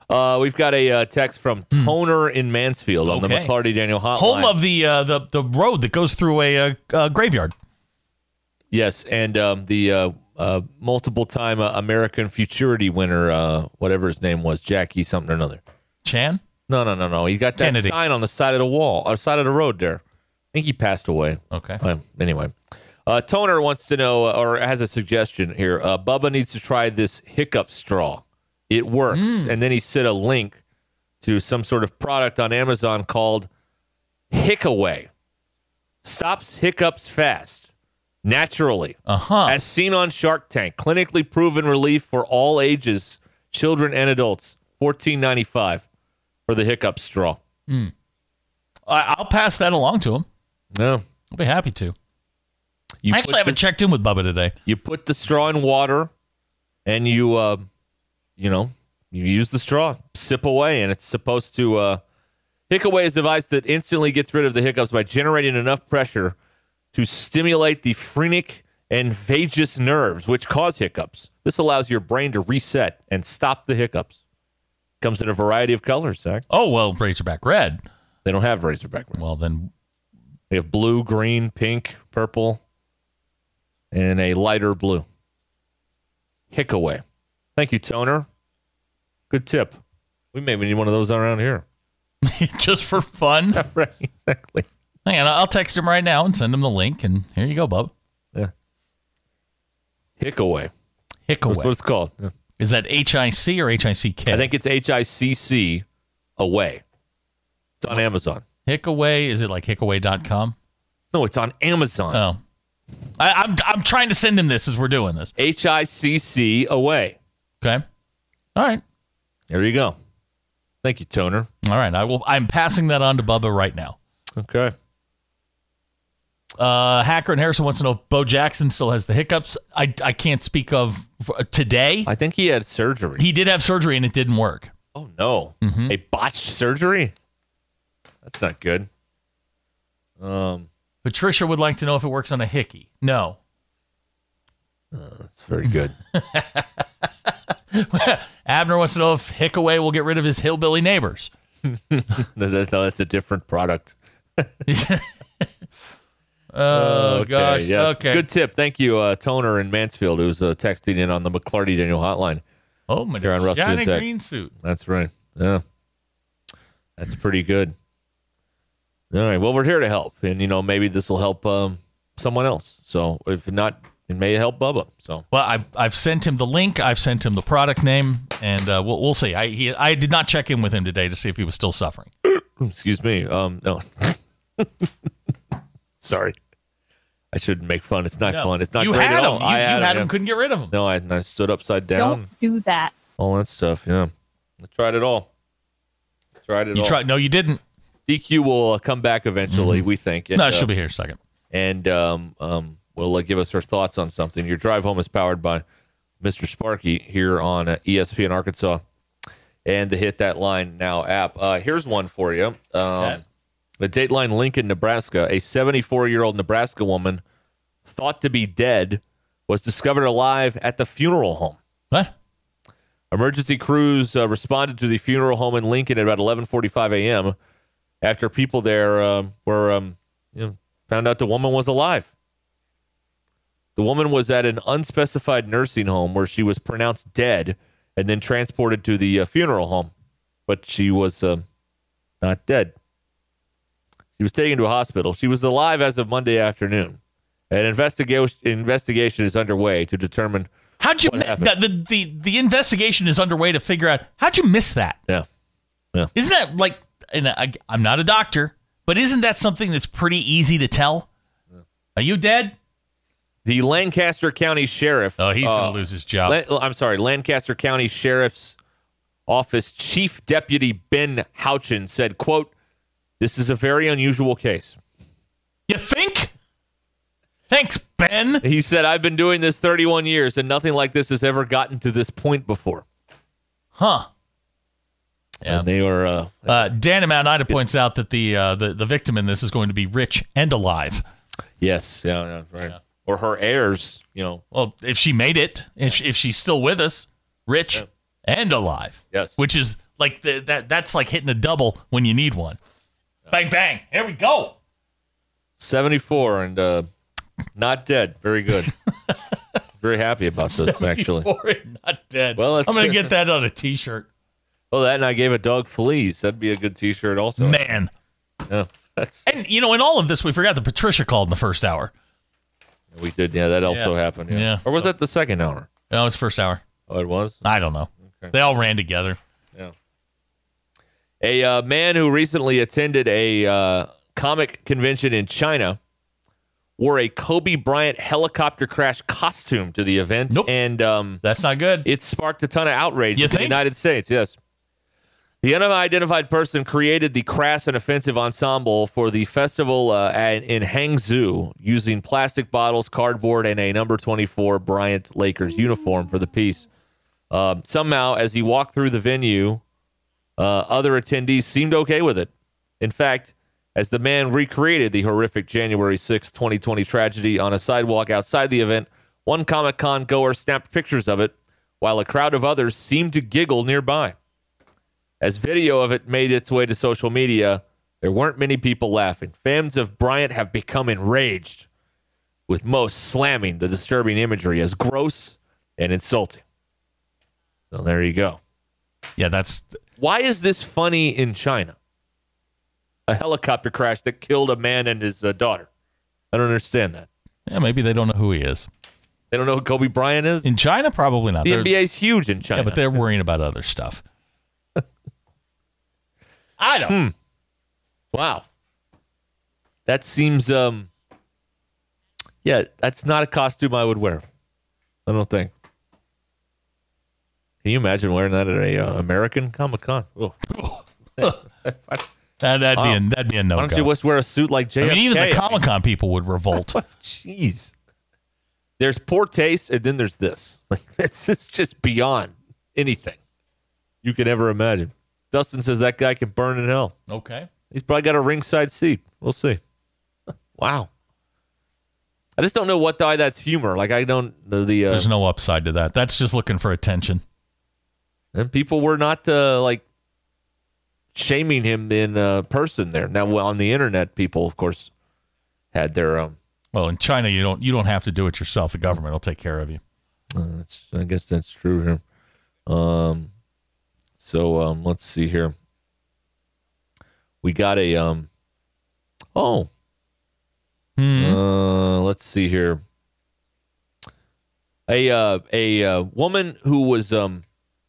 Speaker 4: We've got a text from Toner in Mansfield on the McClarty Daniel hotline.
Speaker 11: Home of the road that goes through a graveyard.
Speaker 4: Yes, and the multiple-time American Futurity winner, whatever his name was, Jackie something or another.
Speaker 11: Chan?
Speaker 4: No. He got that
Speaker 11: Kennedy.
Speaker 4: sign on the side of the wall, or side of the road there. I think he passed away.
Speaker 11: Okay.
Speaker 4: Anyway, Toner wants to know, or has a suggestion here. Bubba needs to try this hiccup straw. It works. And then he sent a link to some sort of product on Amazon called Hickaway. Stops hiccups fast, naturally. As seen on Shark Tank. Clinically proven relief for all ages, children and adults. $14.95 for the hiccup straw.
Speaker 11: I'll pass that along to him.
Speaker 4: No.
Speaker 11: I'll be happy to.
Speaker 4: You
Speaker 11: I actually haven't checked in with Bubba today.
Speaker 4: You put the straw in water, and you use the straw, sip away, and it's supposed to. Hickaway is a device that instantly gets rid of the hiccups by generating enough pressure to stimulate the phrenic and vagus nerves, which cause hiccups. This allows your brain to reset and stop the hiccups. Comes in a variety of colors, Zach.
Speaker 11: Oh, well, Razorback Red.
Speaker 4: They don't have Razorback Red.
Speaker 11: Well, then.
Speaker 4: They have blue, green, pink, purple, and a lighter blue. Hickaway. Thank you, Toner. Good tip. We maybe need one of those around here.
Speaker 11: Just for fun?
Speaker 4: Right, exactly.
Speaker 11: Hang on, I'll text him right now and send him the link, and here you go, Bub.
Speaker 4: Yeah. Hickaway.
Speaker 11: Hickaway.
Speaker 4: That's what it's called. Yeah.
Speaker 11: Is that H-I-C or H-I-C-K?
Speaker 4: I think it's H-I-C-C away. It's on Amazon.
Speaker 11: Hickaway, is it like hickaway.com?
Speaker 4: No, it's on Amazon.
Speaker 11: Oh. I'm trying to send him this as we're doing this.
Speaker 4: H-I-C-C away.
Speaker 11: Okay. All right.
Speaker 4: There you go. Thank you, Toner.
Speaker 11: All right. I'm passing that on to Bubba right now.
Speaker 4: Okay.
Speaker 11: Hacker and Harrison wants to know if Bo Jackson still has the hiccups. I can't speak of today.
Speaker 4: I think he had surgery.
Speaker 11: He did have surgery and it didn't work.
Speaker 4: Oh, no. A botched surgery? That's not good.
Speaker 11: Patricia would like to know if it works on a hickey. No.
Speaker 4: That's very good.
Speaker 11: Abner wants to know if Hickaway will get rid of his hillbilly neighbors.
Speaker 4: No, that's a different product.
Speaker 11: Oh, gosh.
Speaker 4: Yeah.
Speaker 11: Okay.
Speaker 4: Good tip. Thank you, Toner in Mansfield, who's texting in on the McClarty Daniel hotline.
Speaker 11: Oh, my
Speaker 4: Here on Ruskin and
Speaker 11: Johnny
Speaker 4: Zach.
Speaker 11: green suit.
Speaker 4: That's right. Yeah. That's pretty good. All right. Well, we're here to help. And, maybe this will help someone else. So if not, it may help Bubba. So,
Speaker 11: well, I've sent him the link. I've sent him the product name, and we'll see. I did not check in with him today to see if he was still suffering.
Speaker 4: Excuse me. No. Sorry. I shouldn't make fun. It's not fun. It's not
Speaker 11: you
Speaker 4: great
Speaker 11: had
Speaker 4: at all.
Speaker 11: him. You had him. Couldn't get rid of him.
Speaker 4: No, I stood upside down.
Speaker 5: Don't do that.
Speaker 4: All that stuff. Yeah. I tried it all.
Speaker 11: No, you didn't.
Speaker 4: DQ will come back eventually, we think. And,
Speaker 11: No, she'll be here in a second.
Speaker 4: And will give us her thoughts on something. Your drive home is powered by Mr. Sparky here on ESPN Arkansas and the Hit That Line Now app. Here's one for you. The Dateline Lincoln, Nebraska. A 74-year-old Nebraska woman thought to be dead was discovered alive at the funeral home.
Speaker 11: What?
Speaker 4: Emergency crews responded to the funeral home in Lincoln at about 11:45 a.m. after people there found out the woman was alive. The woman was at an unspecified nursing home where she was pronounced dead and then transported to the funeral home, but she was not dead. She was taken to a hospital. She was alive as of Monday afternoon. An investigation is underway to determine
Speaker 11: how'd you
Speaker 4: what happened.
Speaker 11: The investigation is underway to figure out how'd you miss that?
Speaker 4: Yeah.
Speaker 11: Isn't that like? And I'm not a doctor, but isn't that something that's pretty easy to tell? Yeah. Are you dead?
Speaker 4: The Lancaster County Sheriff.
Speaker 11: Oh, he's going to lose his job.
Speaker 4: Lancaster County Sheriff's Office Chief Deputy Ben Houchin said, quote, "This is a very unusual case."
Speaker 11: You think? Thanks, Ben.
Speaker 4: He said, "I've been doing this 31 years, and nothing like this has ever gotten to this point before."
Speaker 11: Huh. Yeah.
Speaker 4: And they were.
Speaker 11: Dan in Mount Ida points out that the victim in this is going to be rich and alive.
Speaker 4: Yes. Yeah. Right. Yeah. Or her heirs.
Speaker 11: Well, if she made it, if she's still with us, rich and alive.
Speaker 4: Yes.
Speaker 11: Which is Like that's like hitting a double when you need one. Bang, bang. Here we go.
Speaker 4: 74 and not dead. Very good. Very happy about this, actually.
Speaker 11: 74 and not dead.
Speaker 4: Well,
Speaker 11: I'm going to get that on a T-shirt.
Speaker 4: Well, that and I gave a dog fleas. That'd be a good T-shirt also.
Speaker 11: Man.
Speaker 4: Yeah,
Speaker 11: And, in all of this, we forgot that Patricia called in the first hour.
Speaker 4: we did. Yeah, that also happened. Yeah. Or was that the second hour?
Speaker 11: No, it was first hour.
Speaker 4: Oh, it was?
Speaker 11: I don't know.
Speaker 4: Okay.
Speaker 11: They all ran together.
Speaker 4: Yeah. A man who recently attended a comic convention in China wore a Kobe Bryant helicopter crash costume to the event.
Speaker 11: Nope.
Speaker 4: And
Speaker 11: that's not good.
Speaker 4: It sparked a ton of outrage
Speaker 11: You
Speaker 4: in the
Speaker 11: think?
Speaker 4: United States. Yes. The unidentified person created the crass and offensive ensemble for the festival in Hangzhou using plastic bottles, cardboard, and a number 24 Bryant Lakers uniform for the piece. Somehow, as he walked through the venue, other attendees seemed okay with it. In fact, as the man recreated the horrific January 6, 2020 tragedy on a sidewalk outside the event, one Comic-Con goer snapped pictures of it, while a crowd of others seemed to giggle nearby. As video of it made its way to social media, there weren't many people laughing. Fans of Bryant have become enraged, with most slamming the disturbing imagery as gross and insulting. So there you go.
Speaker 11: Yeah, that's...
Speaker 4: Why is this funny in China? A helicopter crash that killed a man and his daughter. I don't understand that.
Speaker 11: Yeah, maybe they don't know who he is.
Speaker 4: They don't know who Kobe Bryant is?
Speaker 11: In China, probably not.
Speaker 4: The NBA's huge in China.
Speaker 11: Yeah, but they're worrying about other stuff. I don't.
Speaker 4: Wow. That seems, that's not a costume I would wear. I don't think. Can you imagine wearing that at a American Comic-Con?
Speaker 11: That'd be a no-go.
Speaker 4: Why don't you just wear a suit like JFK?
Speaker 11: I mean, even the Comic-Con people would revolt.
Speaker 4: Jeez. There's poor taste, and then there's this. Like, this is just beyond anything you could ever imagine. Dustin says that guy can burn in hell.
Speaker 11: Okay.
Speaker 4: He's probably got a ringside seat. We'll see. Wow. I just don't know why that's humor. Like, I don't know
Speaker 11: There's no upside to that. That's just looking for attention.
Speaker 4: And people were not shaming him in person there. Now, on the internet, people, of course, had their
Speaker 11: Well, in China, you don't have to do it yourself. The government will take care of you.
Speaker 4: I guess that's true here. So let's see here. We got a let's see here. A woman who was in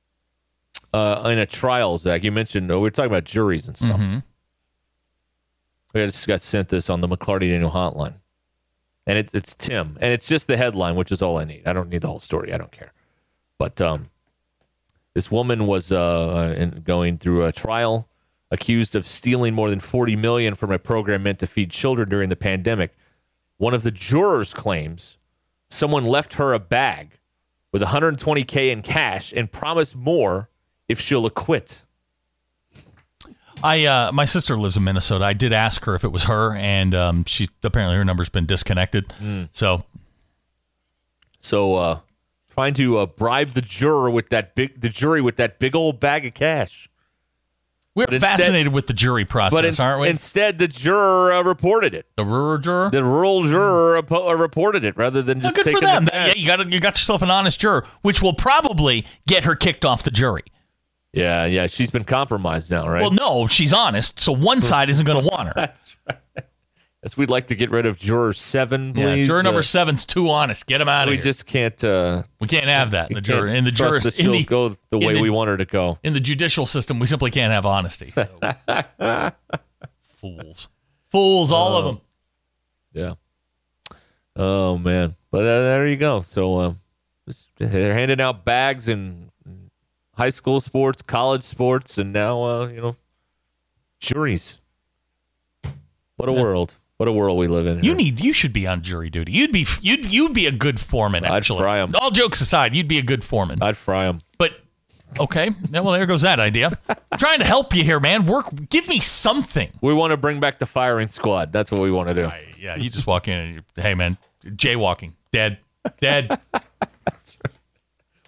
Speaker 4: a trial, Zach. You mentioned we were talking about juries and stuff.
Speaker 11: Mm-hmm.
Speaker 4: We just got sent this on the McClarty Daniel hotline, and it's Tim, and it's just the headline, which is all I need. I don't need the whole story. I don't care. But this woman was going through a trial, accused of stealing more than $40 million from a program meant to feed children during the pandemic. One of the jurors claims someone left her a bag with $120K in cash and promised more if she'll acquit.
Speaker 11: My sister lives in Minnesota. I did ask her if it was her, and she apparently her number's been disconnected. So
Speaker 4: trying to bribe the jury with that big old bag of cash.
Speaker 11: We're fascinated with the jury process, aren't we?
Speaker 4: Instead, the juror reported it.
Speaker 11: The rural juror?
Speaker 4: The rural juror reported it rather than just taking
Speaker 11: good for them.
Speaker 4: the cash.
Speaker 11: Yeah, you got yourself an honest juror, which will probably get her kicked off the jury.
Speaker 4: Yeah, she's been compromised now, right?
Speaker 11: Well, no, she's honest, so one side isn't going to want her.
Speaker 4: That's right. Yes, we'd like to get rid of juror 7, please.
Speaker 11: Yeah, juror number 7's too honest. Get him out of here.
Speaker 4: We just can't.
Speaker 11: We can't have that in the juror. In the
Speaker 4: trust that she'll go the way we want her to go.
Speaker 11: In the judicial system, we simply can't have honesty. So. Fools, all of them.
Speaker 4: Yeah. Oh man, but there you go. So they're handing out bags in high school sports, college sports, and now juries. What a world! What a world we live in.
Speaker 11: You should be on jury duty. You'd be a good foreman. Actually,
Speaker 4: I'd fry them.
Speaker 11: All jokes aside, you'd be a good foreman.
Speaker 4: I'd fry them.
Speaker 11: But okay, well there goes that idea. I'm trying to help you here, man. Give me something.
Speaker 4: We want to bring back the firing squad. That's what we want to do.
Speaker 11: Yeah, you just walk in and hey man, jaywalking, dead. That's right.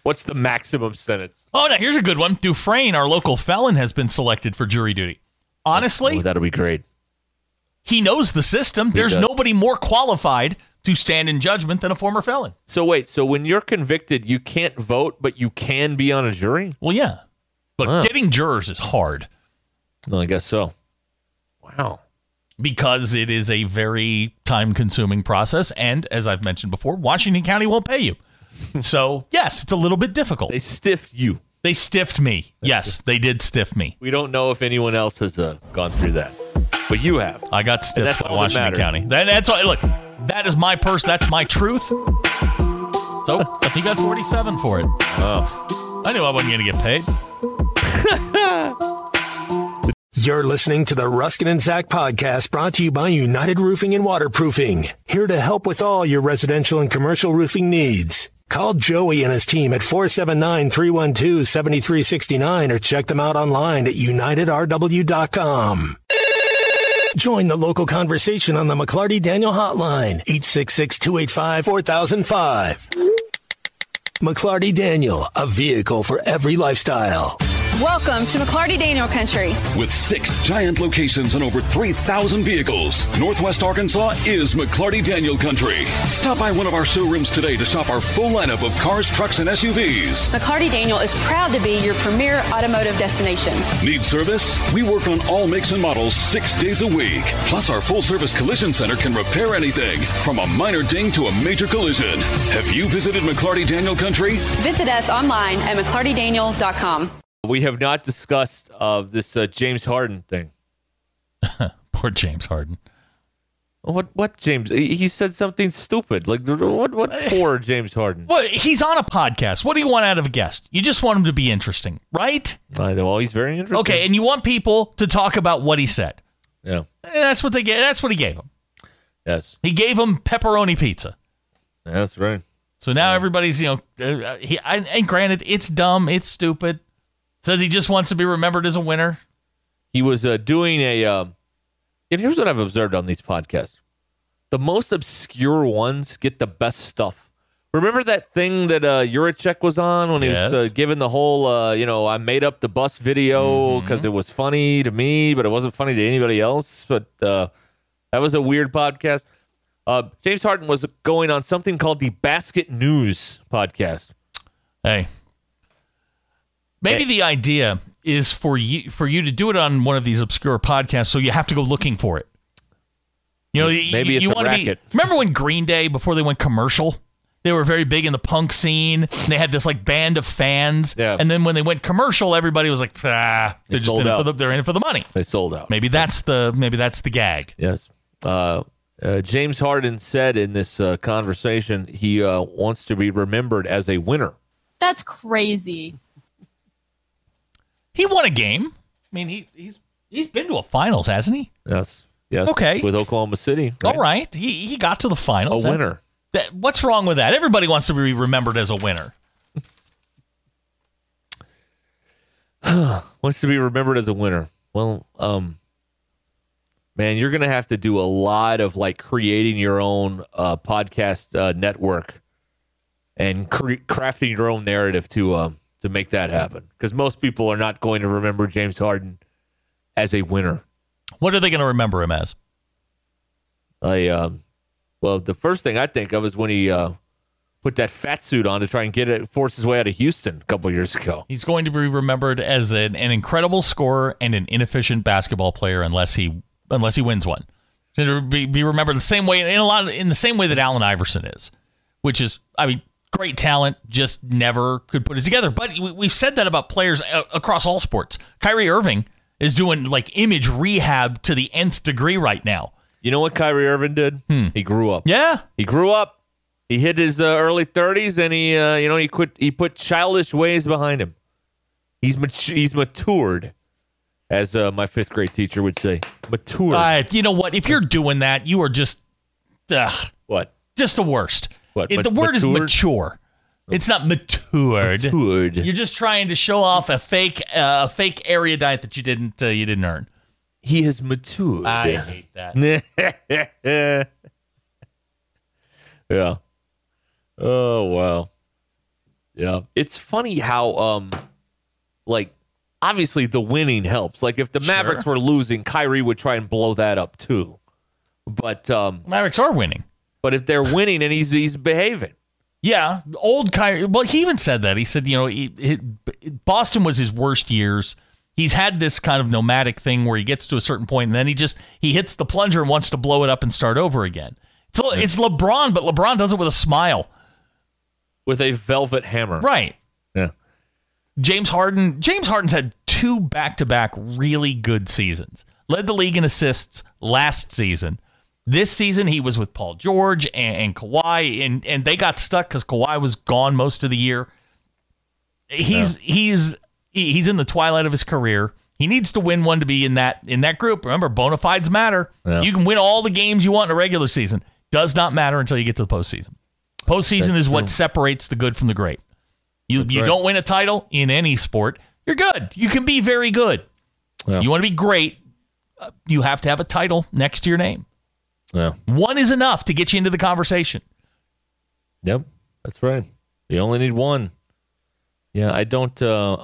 Speaker 4: What's the maximum sentence?
Speaker 11: Oh, now here's a good one. Dufresne, our local felon, has been selected for jury duty. Honestly,
Speaker 4: that'll be great.
Speaker 11: He knows the system. There's
Speaker 4: does.
Speaker 11: nobody more qualified to stand in judgment than a former felon.
Speaker 4: So wait, so when you're convicted, you can't vote, but you can be on a jury?
Speaker 11: Well, yeah. Look, getting jurors is hard.
Speaker 4: No, I guess so. Wow.
Speaker 11: Because it is a very time-consuming process, and as I've mentioned before, Washington County won't pay you. So, yes, it's a little bit difficult.
Speaker 4: They stiffed you.
Speaker 11: They stiffed me. Yes, they did stiff me.
Speaker 4: We don't know if anyone else has gone through that, but you have.
Speaker 11: I got stiffed by Washington County. That's all. Look, that is my purse. That's my truth. So he got 47 for it.
Speaker 4: Oh,
Speaker 11: I knew I wasn't going to get paid.
Speaker 2: You're listening to the Ruskin and Zach podcast, brought to you by United Roofing and Waterproofing. Here to help with all your residential and commercial roofing needs. Call Joey and his team at 479-312-7369 or check them out online at unitedrw.com. Join the local conversation on the McClarty Daniel hotline, 866-285-4005. McClarty Daniel, a vehicle for every lifestyle.
Speaker 12: Welcome to McClarty Daniel Country.
Speaker 13: With 6 giant locations and over 3,000 vehicles, Northwest Arkansas is McClarty Daniel Country. Stop by one of our showrooms today to shop our full lineup of cars, trucks, and SUVs.
Speaker 12: McClarty Daniel is proud to be your premier automotive destination.
Speaker 13: Need service? We work on all makes and models 6 days a week. Plus, our full-service collision center can repair anything, from a minor ding to a major collision. Have you visited McClarty Daniel Country?
Speaker 12: Visit us online at McClartyDaniel.com.
Speaker 4: We have not discussed this James Harden thing.
Speaker 11: Poor James Harden.
Speaker 4: What James? He said something stupid. Like, what poor James Harden?
Speaker 11: Well, he's on a podcast. What do you want out of a guest? You just want him to be interesting, right?
Speaker 4: Well, he's very interesting.
Speaker 11: Okay, and you want people to talk about what he said.
Speaker 4: Yeah.
Speaker 11: And that's what they get. That's what he gave him.
Speaker 4: Yes.
Speaker 11: He gave him pepperoni pizza.
Speaker 4: Yeah, that's right.
Speaker 11: So now everybody's, and granted, it's dumb, it's stupid. Says he just wants to be remembered as a winner.
Speaker 4: He was doing and here's what I've observed on these podcasts. The most obscure ones get the best stuff. Remember that thing that Juracek was on when he was giving the whole, I made up the bus video because it was funny to me, but it wasn't funny to anybody else. But that was a weird podcast. James Harden was going on something called the Basket News podcast.
Speaker 11: Hey. Maybe the idea is for you to do it on one of these obscure podcasts, so you have to go looking for it.
Speaker 4: Maybe it's a racket.
Speaker 11: Remember when Green Day, before they went commercial, they were very big in the punk scene, and they had this like band of fans.
Speaker 4: Yeah.
Speaker 11: And then when they went commercial, everybody was like, they're
Speaker 4: sold out.
Speaker 11: They're in it for the money.
Speaker 4: They sold out.
Speaker 11: Maybe that's the gag.
Speaker 4: Yes. James Harden said in this conversation he wants to be remembered as a winner.
Speaker 5: That's crazy.
Speaker 11: He won a game. I mean, he's been to a finals, hasn't he?
Speaker 4: Yes.
Speaker 11: Okay.
Speaker 4: With Oklahoma City.
Speaker 11: Right? All right. He got to the finals.
Speaker 4: A winner.
Speaker 11: What's wrong with that? Everybody wants to be remembered as a winner.
Speaker 4: Wants to be remembered as a winner. Well, man, you're going to have to do a lot of like creating your own podcast network and crafting your own narrative to make that happen. Because most people are not going to remember James Harden as a winner.
Speaker 11: What are they going to remember him as?
Speaker 4: Well, the first thing I think of is when he put that fat suit on to try and force his way out of Houston a couple years ago.
Speaker 11: He's going to be remembered as an incredible scorer and an inefficient basketball player unless he wins one. To be remembered the same way in the same way that Allen Iverson is, which is, great talent, just never could put it together. But we've said that about players across all sports. Kyrie Irving is doing like image rehab to the nth degree right now.
Speaker 4: You know what Kyrie Irving did? He grew up.
Speaker 11: Yeah.
Speaker 4: He grew up. He hit his early 30s, and he put childish ways behind him. He's matured, as my fifth grade teacher would say. Matured.
Speaker 11: You know what? If you're doing that, you are just
Speaker 4: what?
Speaker 11: Just the worst.
Speaker 4: What?
Speaker 11: The word is mature. It's not matured.
Speaker 4: Matured.
Speaker 11: You're just trying to show off a fake area diet that you didn't earn.
Speaker 4: He has matured.
Speaker 11: I hate that.
Speaker 4: Yeah. Oh wow. Yeah. It's funny how, obviously the winning helps. Like, if the Mavericks were losing, Kyrie would try and blow that up too. But
Speaker 11: Mavericks are winning.
Speaker 4: But if they're winning and he's behaving.
Speaker 11: Yeah, old Kyrie. Well, he even said that. He said, Boston was his worst years. He's had this kind of nomadic thing where he gets to a certain point and then he hits the plunger and wants to blow it up and start over again. It's LeBron, but LeBron does it with a smile.
Speaker 4: With a velvet hammer.
Speaker 11: Right.
Speaker 4: Yeah.
Speaker 11: James Harden's had 2 back-to-back really good seasons. Led the league in assists last season. This season, he was with Paul George and Kawhi, and they got stuck because Kawhi was gone most of the year. He's in the twilight of his career. He needs to win one to be in that group. Remember, bona fides matter.
Speaker 4: Yeah.
Speaker 11: You can win all the games you want in a regular season. Does not matter until you get to the postseason. Postseason is what separates the good from the great. You don't win a title in any sport, you're good. You can be very good.
Speaker 4: Yeah.
Speaker 11: You want to be great, you have to have a title next to your name.
Speaker 4: Yeah.
Speaker 11: One is enough to get you into the conversation.
Speaker 4: Yep, that's right. You only need one. Yeah, I don't.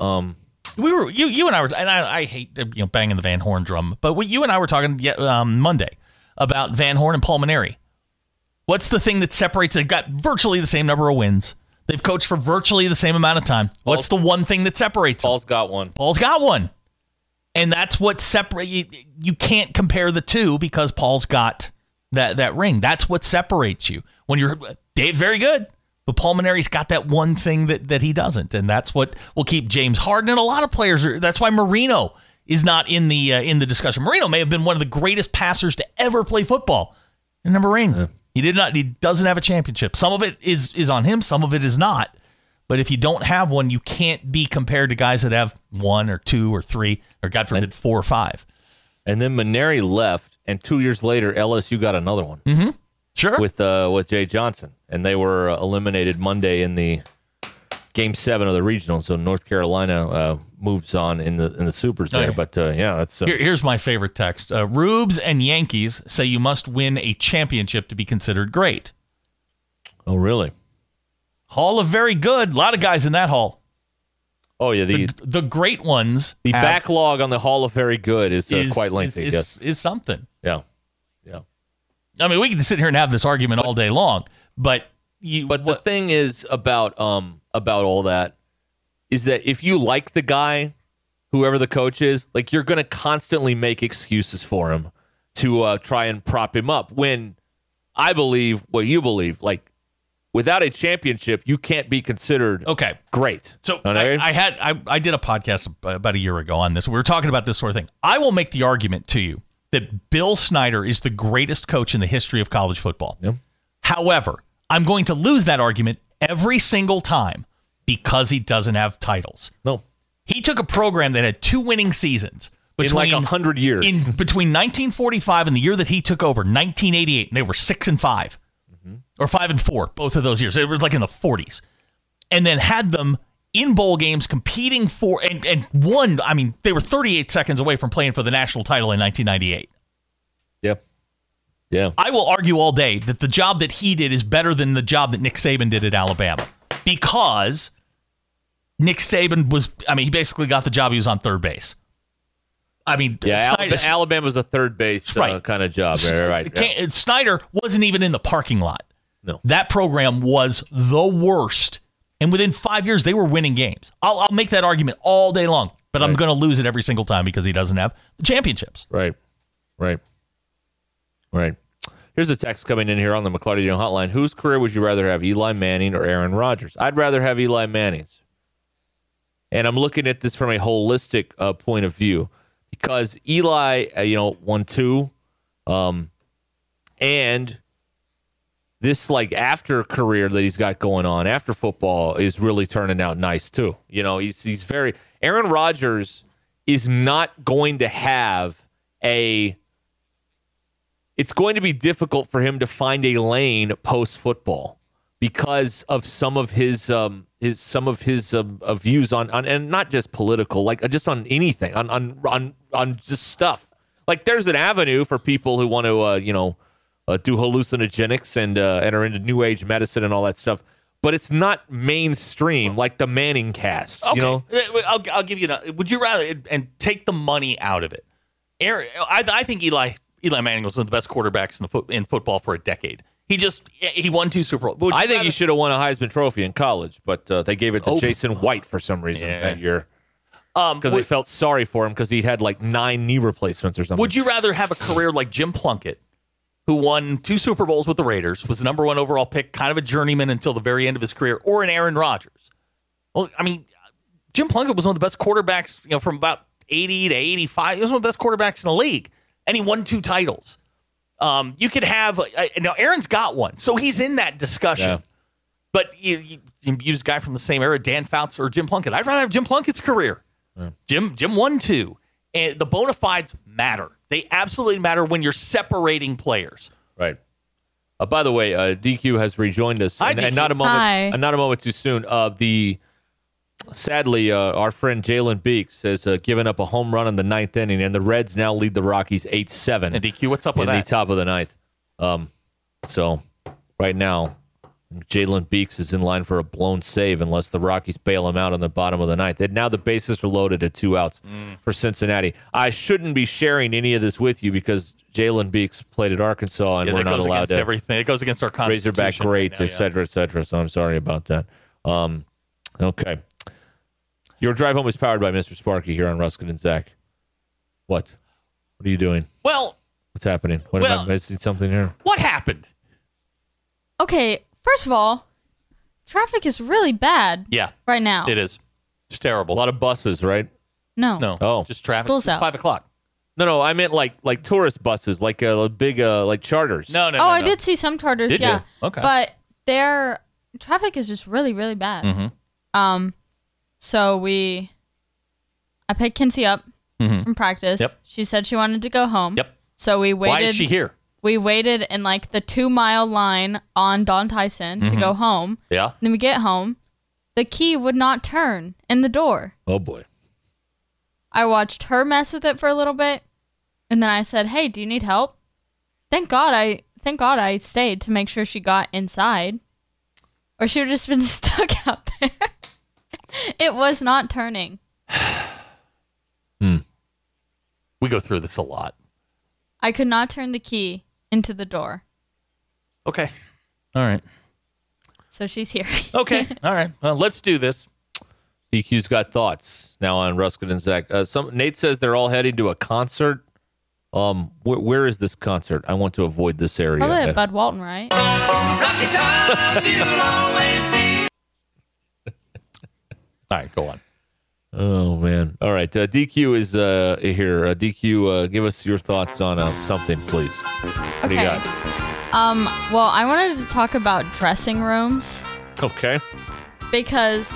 Speaker 11: You and I were, and I hate banging the Van Horn drum, but you and I were talking Monday about Van Horn and Paul Mainieri. What's the thing that separates? They've got virtually the same number of wins. They've coached for virtually the same amount of time. What's the one thing that separates them?
Speaker 4: Paul's got one.
Speaker 11: Paul's got one. And that's what separates you can't compare the two because Paul's got that ring. That's what separates you. When you're Dave's very good, but Paul Mainieri's got that one thing that he doesn't, and that's what will keep James Harden and a lot of players. That's why Marino is not in the discussion. Marino may have been one of the greatest passers to ever play football. Didn't have a ring. Yeah. He doesn't have a championship. Some of it is on him. Some of it is not. But if you don't have one, you can't be compared to guys that have 1 or 2 or 3 or God forbid 4 or 5.
Speaker 4: And then Mainieri left, and 2 years later, LSU got another one.
Speaker 11: Mm-hmm. Sure.
Speaker 4: With Jay Johnson, and they were eliminated Monday in the Game 7 of the regional. So North Carolina moves on in the supers there. But that's
Speaker 11: here's my favorite text. Rubes and Yankees say you must win a championship to be considered great.
Speaker 4: Oh, really?
Speaker 11: Hall of Very Good. A lot of guys in that hall.
Speaker 4: Oh, yeah.
Speaker 11: The great ones.
Speaker 4: The backlog on the Hall of Very Good is quite lengthy.
Speaker 11: Is something.
Speaker 4: Yeah.
Speaker 11: I mean, we can sit here and have this argument all day long, but
Speaker 4: the thing is about all that is that if you like the guy, whoever the coach is, like, you're going to constantly make excuses for him to try and prop him up. When I believe what you believe, like, without a championship, you can't be considered great.
Speaker 11: So I did a podcast about a year ago on this. We were talking about this sort of thing. I will make the argument to you that Bill Snyder is the greatest coach in the history of college football.
Speaker 4: Yep.
Speaker 11: However, I'm going to lose that argument every single time because he doesn't have titles.
Speaker 4: No.
Speaker 11: He took a program that had 2 winning seasons
Speaker 4: in like 100 years.
Speaker 11: Between 1945 and the year that he took over, 1988, and they were 6-5. Or 5-4, both of those years. It was like in the 40s. And then had them in bowl games competing for, and won. I mean, they were 38 seconds away from playing for the national title in 1998.
Speaker 4: Yep. Yeah.
Speaker 11: I will argue all day that the job that he did is better than the job that Nick Saban did at Alabama. Because Nick Saban he basically got the job. He was on third base. I mean,
Speaker 4: Alabama was a third base kind of job. Right.
Speaker 11: Snyder wasn't even in the parking lot.
Speaker 4: No.
Speaker 11: That program was the worst. And within 5 years, they were winning games. I'll make that argument all day long, but I'm going to lose it every single time because he doesn't have the championships.
Speaker 4: Right. Here's a text coming in here on the McLarty Joe hotline. Whose career would you rather have, Eli Manning or Aaron Rodgers? I'd rather have Eli Manning's. And I'm looking at this from a holistic point of view. Because Eli, won 2, and this after career that he's got going on after football is really turning out nice too. He's very. Aaron Rodgers is not going to have a. It's going to be difficult for him to find a lane post football because of some of his views on and not just political, just on anything on just stuff. Like, there's an avenue for people who want to do hallucinogenics and are into new age medicine and all that stuff. but it's not mainstream like the Manning cast.
Speaker 11: Okay.
Speaker 4: You know,
Speaker 11: I'll give you that. Would you rather and take the money out of it? I think Eli Manning was one of the best quarterbacks in football for a decade. He won 2 Super Bowls.
Speaker 4: I think he should have won a Heisman Trophy in college, but they gave it to Jason White for some reason that year. Because they felt sorry for him because he had like 9 knee replacements or something.
Speaker 11: Would you rather have a career like Jim Plunkett, who won 2 Super Bowls with the Raiders, was the number 1 overall pick, kind of a journeyman until the very end of his career, or an Aaron Rodgers? Well, I mean, Jim Plunkett was one of the best quarterbacks, from about 80 to 85. He was one of the best quarterbacks in the league, and he won 2 titles. You could have now Aaron's got 1, so he's in that discussion. Yeah. But you use a guy from the same era, Dan Fouts or Jim Plunkett. I'd rather have Jim Plunkett's career. Yeah. Jim won 2, and the bona fides matter. They absolutely matter when you're separating players.
Speaker 4: Right. By the way, DQ has rejoined us, and not a moment too soon. Sadly, our friend Jalen Beeks has given up a home run in the 9th inning, and the Reds now lead the Rockies 8-7.
Speaker 11: And DQ, what's up with that?
Speaker 4: In the top of the 9th. So right now, Jalen Beeks is in line for a blown save unless the Rockies bail him out on the bottom of the 9th. And now the bases are loaded at 2 outs for Cincinnati. I shouldn't be sharing any of this with you because Jalen Beeks played at Arkansas, and we're not allowed to.
Speaker 11: Everything. It goes against our Constitution.
Speaker 4: Razorback greats, et cetera, et cetera. So I'm sorry about that. Okay. Your drive home is powered by Mr. Sparky here on Ruskin and Zach. What? What are you doing?
Speaker 11: Well,
Speaker 4: what's happening? Am I missing something here?
Speaker 11: What happened?
Speaker 5: Okay, first of all, traffic is really bad.
Speaker 11: Yeah,
Speaker 5: right now
Speaker 11: it is. It's terrible.
Speaker 4: A lot of buses, right?
Speaker 5: No.
Speaker 4: Oh,
Speaker 11: just traffic.
Speaker 5: School's
Speaker 11: it's
Speaker 5: out.
Speaker 11: 5 o'clock.
Speaker 4: No. I meant like tourist buses, like big like charters.
Speaker 11: No.
Speaker 5: I did see some charters.
Speaker 11: Did
Speaker 5: you?
Speaker 11: Okay.
Speaker 5: But their traffic is just really, really bad.
Speaker 11: Mm-hmm.
Speaker 5: So I picked Kinsey up from practice.
Speaker 11: Yep.
Speaker 5: She said she wanted to go home.
Speaker 11: Yep.
Speaker 5: So we waited.
Speaker 11: Why is she here?
Speaker 5: We waited in like the 2-mile line on Don Tyson to go home.
Speaker 11: Yeah.
Speaker 5: Then we get home. The key would not turn in the door.
Speaker 4: Oh boy.
Speaker 5: I watched her mess with it for a little bit, and then I said, "Hey, do you need help?" Thank God I stayed to make sure she got inside, or she would have just been stuck out there. It was not turning.
Speaker 11: We go through this a lot.
Speaker 5: I could not turn the key into the door.
Speaker 11: Okay. All right.
Speaker 5: So she's here.
Speaker 11: Okay. All right. Well, let's do this.
Speaker 4: DQ's got thoughts now on Ruskin and Zach. Nate says they're all heading to a concert. Where is this concert? I want to avoid this area.
Speaker 5: Probably at Bud Walton, right?
Speaker 6: Rocky Top, you'll always be.
Speaker 11: All right, go on.
Speaker 4: Oh, man. All right. DQ is here. DQ, give us your thoughts on something, please. What do you got?
Speaker 5: Well, I wanted to talk about dressing rooms.
Speaker 4: Okay.
Speaker 5: Because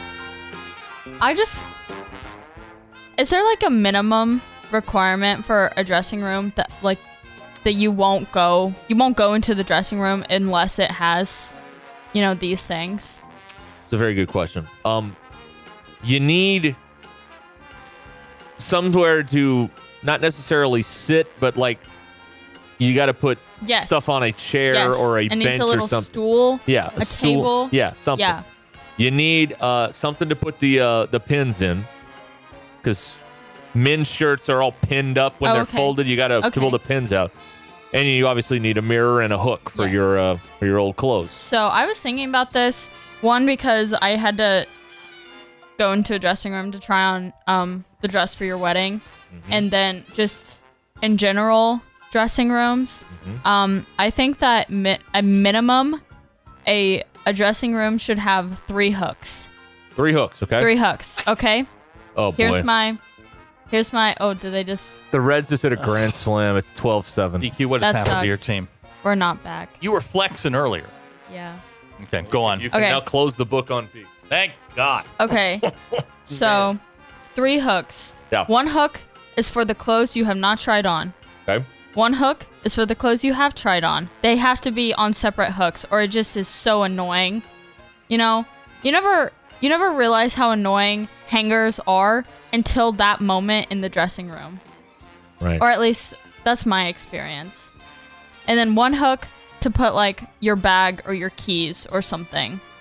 Speaker 5: is there like a minimum requirement for a dressing room that you won't go into the dressing room unless it has, these things?
Speaker 4: It's a very good question. You need somewhere to not necessarily sit, but you got to put stuff on a chair or a bench or something.
Speaker 5: Stool.
Speaker 4: Yeah,
Speaker 5: a
Speaker 4: stool.
Speaker 5: Table.
Speaker 4: Yeah, something.
Speaker 5: Yeah.
Speaker 4: You need something to put the pins in, because men's shirts are all pinned up when they're folded. You got to pull the pins out, and you obviously need a mirror and a hook for your old clothes.
Speaker 5: So I was thinking about this because I had to go into a dressing room to try on the dress for your wedding, and then just in general dressing rooms. I think that a minimum a dressing room should have 3 hooks.
Speaker 4: 3 hooks, okay?
Speaker 5: 3 hooks, okay?
Speaker 4: Oh, boy.
Speaker 5: Here's my, did they just...
Speaker 4: The Reds just hit a grand slam. It's 12-7.
Speaker 11: DQ, what has happened to your team?
Speaker 5: We're not back.
Speaker 11: You were flexing earlier.
Speaker 5: Yeah.
Speaker 11: Okay, go on.
Speaker 4: You can now close the book on Pete.
Speaker 11: Thank God.
Speaker 5: Okay. So, 3 hooks.
Speaker 4: Yeah.
Speaker 5: 1 hook is for the clothes you have not tried on.
Speaker 4: Okay.
Speaker 5: 1 hook is for the clothes you have tried on. They have to be on separate hooks, or it just is so annoying. You never realize how annoying hangers are until that moment in the dressing room.
Speaker 4: Right.
Speaker 5: Or at least that's my experience. And then 1 hook to put your bag or your keys or something.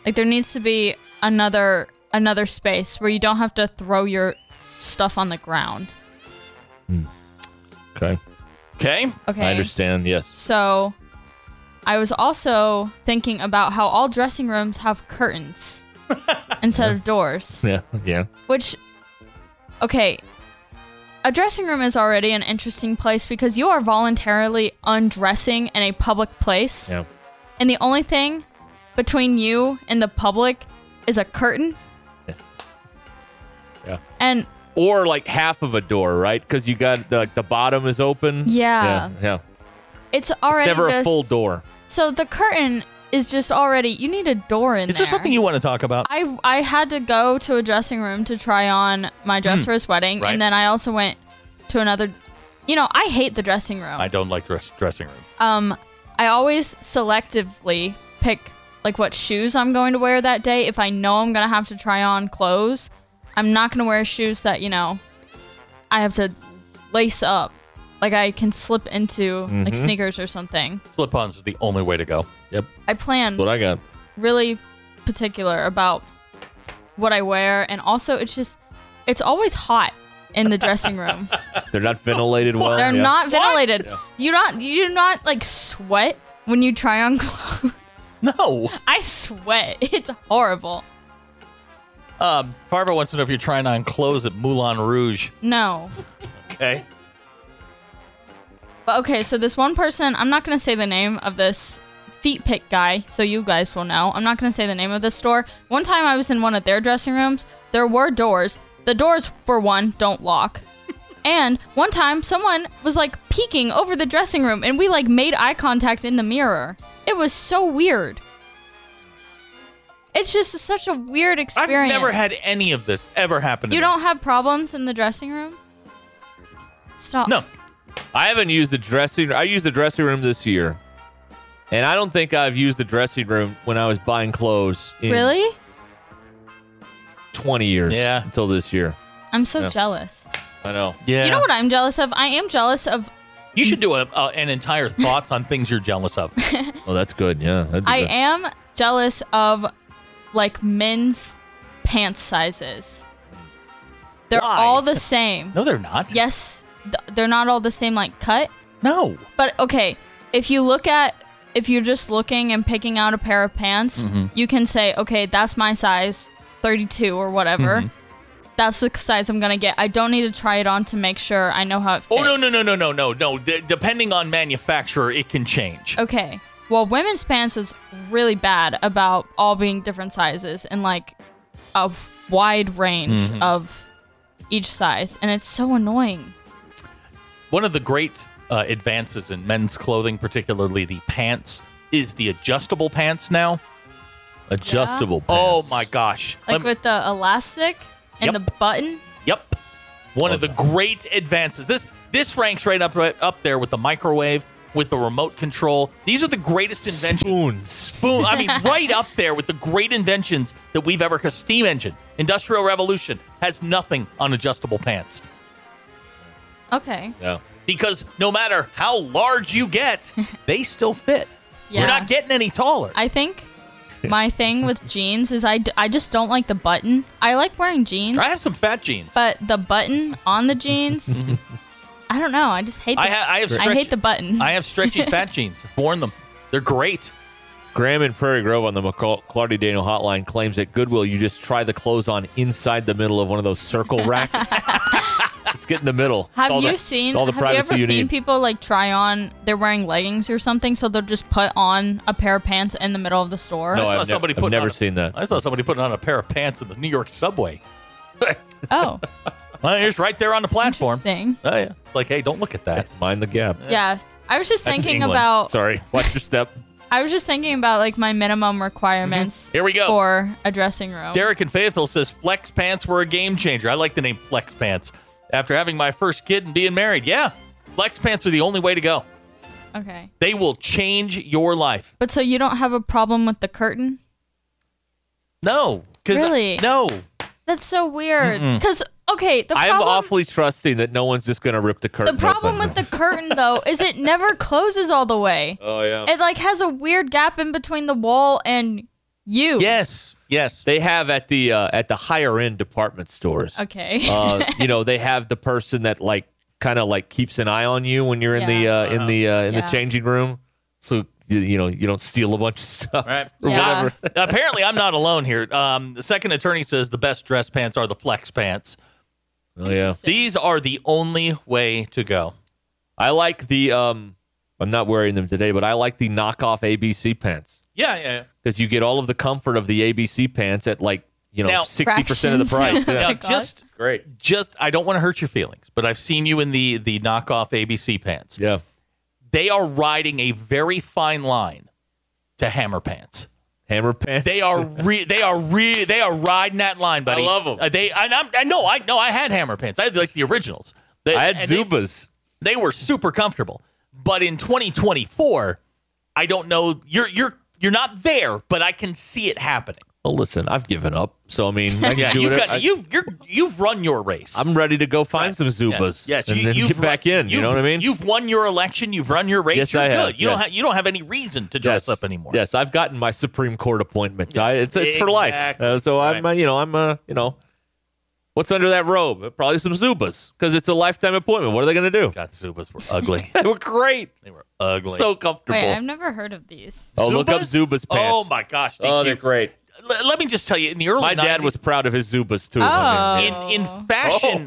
Speaker 5: Like there needs to be another space where you don't have to throw your stuff on the ground.
Speaker 4: Okay.
Speaker 5: Okay.
Speaker 4: I understand. Yes.
Speaker 5: So, I was also thinking about how all dressing rooms have curtains instead of doors.
Speaker 4: Yeah.
Speaker 5: Which, okay, a dressing room is already an interesting place because you are voluntarily undressing in a public place.
Speaker 4: Yeah.
Speaker 5: And the only thing between you and the public is a curtain.
Speaker 4: Yeah.
Speaker 5: And
Speaker 4: or like half of a door, right? Because you got the bottom is open.
Speaker 5: Yeah.
Speaker 4: Yeah.
Speaker 5: It's already
Speaker 4: never
Speaker 5: just,
Speaker 4: a full door.
Speaker 5: So the curtain is just already, you need a door in there.
Speaker 11: Is there something you want to talk about?
Speaker 5: I had to go to a dressing room to try on my dress for his wedding.
Speaker 11: Right.
Speaker 5: And then I also went to another, I hate the dressing room.
Speaker 11: I don't like dressing rooms.
Speaker 5: I always selectively pick like what shoes I'm going to wear that day. If I know I'm going to have to try on clothes, I'm not going to wear shoes that, I have to lace up. Like I can slip into like sneakers or something.
Speaker 11: Slip-ons are the only way to go.
Speaker 4: Yep.
Speaker 5: I plan
Speaker 4: That's what I got.
Speaker 5: really particular about what I wear. And also it's always hot in the dressing room.
Speaker 4: They're not ventilated well.
Speaker 5: They're not ventilated.
Speaker 4: Yeah.
Speaker 5: You do not like sweat when you try on clothes.
Speaker 11: No.
Speaker 5: I sweat. It's horrible.
Speaker 11: Farva wants to know if you're trying on clothes at Moulin Rouge.
Speaker 5: No.
Speaker 11: Okay.
Speaker 5: But okay, so this one person, I'm not going to say the name of this feet pick guy, so you guys will know. I'm not going to say the name of this store. One time I was in one of their dressing rooms. There were doors. The doors, for one, don't lock. And one time someone was like peeking over the dressing room and we like made eye contact in the mirror. It was so weird. It's just such a weird experience.
Speaker 11: I've never had any of this ever happen to me.
Speaker 5: You don't have problems in the dressing room? Stop.
Speaker 11: No.
Speaker 4: I haven't used the dressing room. I used the dressing room this year. And I don't think I've used the dressing room when I was buying clothes in
Speaker 5: Really?
Speaker 4: 20 years.
Speaker 11: Yeah.
Speaker 4: Until this year.
Speaker 5: I'm so jealous.
Speaker 4: I know.
Speaker 11: Yeah.
Speaker 5: You know what I'm jealous of? I am jealous of...
Speaker 11: You should do an entire thoughts on things you're jealous of.
Speaker 4: Oh, that's good. Yeah. that'd be
Speaker 5: I
Speaker 4: good.
Speaker 5: am jealous of like men's pants sizes. They're
Speaker 11: Why?
Speaker 5: all the same.
Speaker 11: No, they're not.
Speaker 5: Yes, they're not all the same like cut.
Speaker 11: No.
Speaker 5: But okay, if you're just looking and picking out a pair of pants, you can say, okay, that's my size, 32 or whatever. That's the size I'm gonna get. I don't need to try it on to make sure I know how it fits.
Speaker 11: Oh, no. Depending on manufacturer, it can change.
Speaker 5: Okay. Well, women's pants is really bad about all being different sizes and like a wide range of each size, and it's so annoying.
Speaker 11: One of the great advances in men's clothing, particularly the pants, is the adjustable pants now.
Speaker 4: Adjustable pants.
Speaker 11: Oh my gosh.
Speaker 5: Like with the elastic and the button.
Speaker 11: Yep. One of the great advances. This ranks right up there with the microwave, with the remote control. These are the greatest inventions. Spoon. I mean, right up there with the great inventions that we've ever had. Steam engine, Industrial Revolution has nothing on adjustable pants.
Speaker 5: Okay.
Speaker 4: Yeah.
Speaker 11: Because no matter how large you get, they still fit.
Speaker 5: Yeah.
Speaker 11: You're not getting any taller.
Speaker 5: I think my thing with jeans is I just don't like the button. I like wearing jeans.
Speaker 11: I have some fat jeans.
Speaker 5: But the button on the jeans, I don't know. I just hate the, I hate the button.
Speaker 11: I have stretchy fat jeans. I've worn them. They're great.
Speaker 4: Graham in Prairie Grove on the McClarty Daniel hotline claims at Goodwill you just try the clothes on inside the middle of one of those circle racks. Just get in the middle.
Speaker 5: Have you ever
Speaker 4: privacy you
Speaker 5: seen
Speaker 4: need.
Speaker 5: people like try on, they're wearing leggings or something, so they'll just put on a pair of pants in the middle of the store?
Speaker 4: No,
Speaker 11: I've
Speaker 4: never seen that.
Speaker 11: I saw somebody putting on a pair of pants in the New York subway.
Speaker 5: Oh.
Speaker 11: Well, it's right there on the platform.
Speaker 5: Interesting.
Speaker 11: Oh, yeah. It's like, hey, don't look at that.
Speaker 4: Mind the gap.
Speaker 5: Yeah. I was just
Speaker 11: That's
Speaker 5: thinking
Speaker 11: England.
Speaker 5: about...
Speaker 4: Sorry. Watch your step.
Speaker 5: I was just thinking about like my minimum requirements
Speaker 11: Here we go.
Speaker 5: for a dressing room.
Speaker 11: Derek in Fayetteville says flex pants were a game changer. I like the name flex pants. After having my first kid and being married, yeah, flex pants are the only way to go.
Speaker 5: Okay.
Speaker 11: They will change your life.
Speaker 5: But so you don't have a problem with the curtain?
Speaker 11: No.
Speaker 5: Really?
Speaker 11: No.
Speaker 5: That's so weird. Because, okay,
Speaker 4: I'm awfully trusting that no one's just going to rip the curtain
Speaker 5: The problem
Speaker 4: open.
Speaker 5: with the curtain, though, is it never closes all the way.
Speaker 4: Oh, yeah.
Speaker 5: It, like, has a weird gap in between the wall and
Speaker 11: Yes.
Speaker 4: They have at the higher end department stores.
Speaker 5: Okay.
Speaker 4: They have the person that kind of keeps an eye on you when you're in the changing room, so you don't steal a bunch of stuff
Speaker 11: Right.
Speaker 4: or whatever.
Speaker 11: Apparently, I'm not alone here. The second attorney says the best dress pants are the flex pants.
Speaker 4: Oh yeah,
Speaker 11: these are the only way to go.
Speaker 4: I like the. I'm not wearing them today, but I like the knockoff ABC pants.
Speaker 11: Yeah.
Speaker 4: Because you get all of the comfort of the ABC pants at 60% of the
Speaker 5: fractions.
Speaker 4: price. Yeah.
Speaker 11: Now,
Speaker 4: great.
Speaker 11: I don't want to hurt your feelings, but I've seen you in the knockoff ABC pants.
Speaker 4: Yeah.
Speaker 11: They are riding a very fine line to hammer pants.
Speaker 4: Hammer pants.
Speaker 11: They are riding that line, buddy.
Speaker 4: I love them.
Speaker 11: I had hammer pants. I had the originals.
Speaker 4: I had Zubas.
Speaker 11: They were super comfortable. But in 2024, I don't know. You're not there, but I can see it happening.
Speaker 4: Well, listen, I've given up. So I mean, I can do
Speaker 11: you've run your race.
Speaker 4: I'm ready to go find some Zubas.
Speaker 11: Yes,
Speaker 4: and then get back in. You know what I mean?
Speaker 11: You've won your election. You've run your race.
Speaker 4: Yes,
Speaker 11: You're
Speaker 4: I
Speaker 11: good.
Speaker 4: have.
Speaker 11: You don't have any reason to dress up anymore.
Speaker 4: Yes, I've gotten my Supreme Court appointment. It's for life. So I'm what's under that robe? Probably some Zubas because it's a lifetime appointment. What are they going to do?
Speaker 11: God, Zubas were ugly.
Speaker 4: They were great.
Speaker 11: They were ugly.
Speaker 4: So comfortable.
Speaker 5: Wait, I've never heard of these.
Speaker 4: Oh, look up Zubas pants.
Speaker 11: Oh my gosh,
Speaker 4: oh, they're great.
Speaker 11: Let me just tell you, in the early
Speaker 4: my
Speaker 11: 90s,
Speaker 4: dad was proud of his Zubas too.
Speaker 5: Oh.
Speaker 11: In fashion,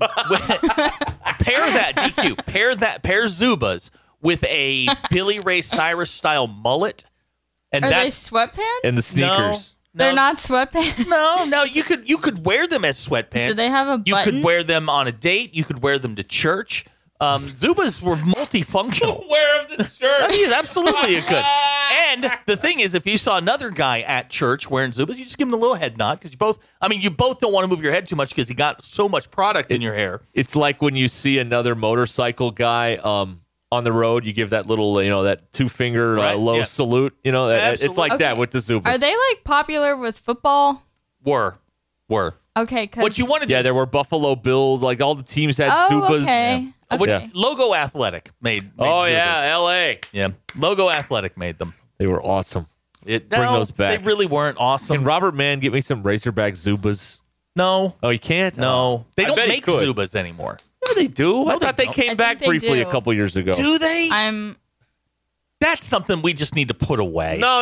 Speaker 11: pair Zubas with a Billy Ray Cyrus style mullet, and
Speaker 5: Are they
Speaker 11: that's
Speaker 5: sweatpants?
Speaker 4: And the sneakers.
Speaker 5: They're not sweatpants.
Speaker 11: No, you could wear them as sweatpants.
Speaker 5: Do they have a
Speaker 11: You
Speaker 5: button?
Speaker 11: could wear them on a date. You could wear them to church. Zubas were multifunctional.
Speaker 4: Wear them to church.
Speaker 11: Yeah, absolutely, you could. And the thing is, if you saw another guy at church wearing Zubas, you just give him a little head nod because you both don't want to move your head too much because he got so much product in your hair.
Speaker 4: It's like when you see another motorcycle guy on the road, you give that little, that 2-finger low salute. It's like that with the Zubas.
Speaker 5: Are they popular with football?
Speaker 11: Were.
Speaker 5: Okay.
Speaker 11: What you wanted?
Speaker 4: Yeah, there were Buffalo Bills. Like all the teams had
Speaker 5: Oh,
Speaker 4: Zubas.
Speaker 5: okay.
Speaker 11: Yeah. Logo Athletic made
Speaker 4: Oh
Speaker 11: Zubas.
Speaker 4: yeah, L.A.
Speaker 11: Yeah, Logo Athletic made them.
Speaker 4: They were awesome. Bring
Speaker 11: No,
Speaker 4: those back.
Speaker 11: They really weren't awesome.
Speaker 4: Can Robert Mann get me some Razorback Zubas?
Speaker 11: No.
Speaker 4: Oh, he can't?
Speaker 11: No. They
Speaker 4: I
Speaker 11: don't
Speaker 4: bet he
Speaker 11: make
Speaker 4: could.
Speaker 11: Zubas anymore.
Speaker 4: Yeah, they do. I thought they
Speaker 11: don't.
Speaker 4: came
Speaker 5: I
Speaker 4: back
Speaker 5: think they
Speaker 4: briefly
Speaker 5: do.
Speaker 4: a couple years ago.
Speaker 11: Do they?
Speaker 5: That's
Speaker 11: something we just need to put away.
Speaker 4: No.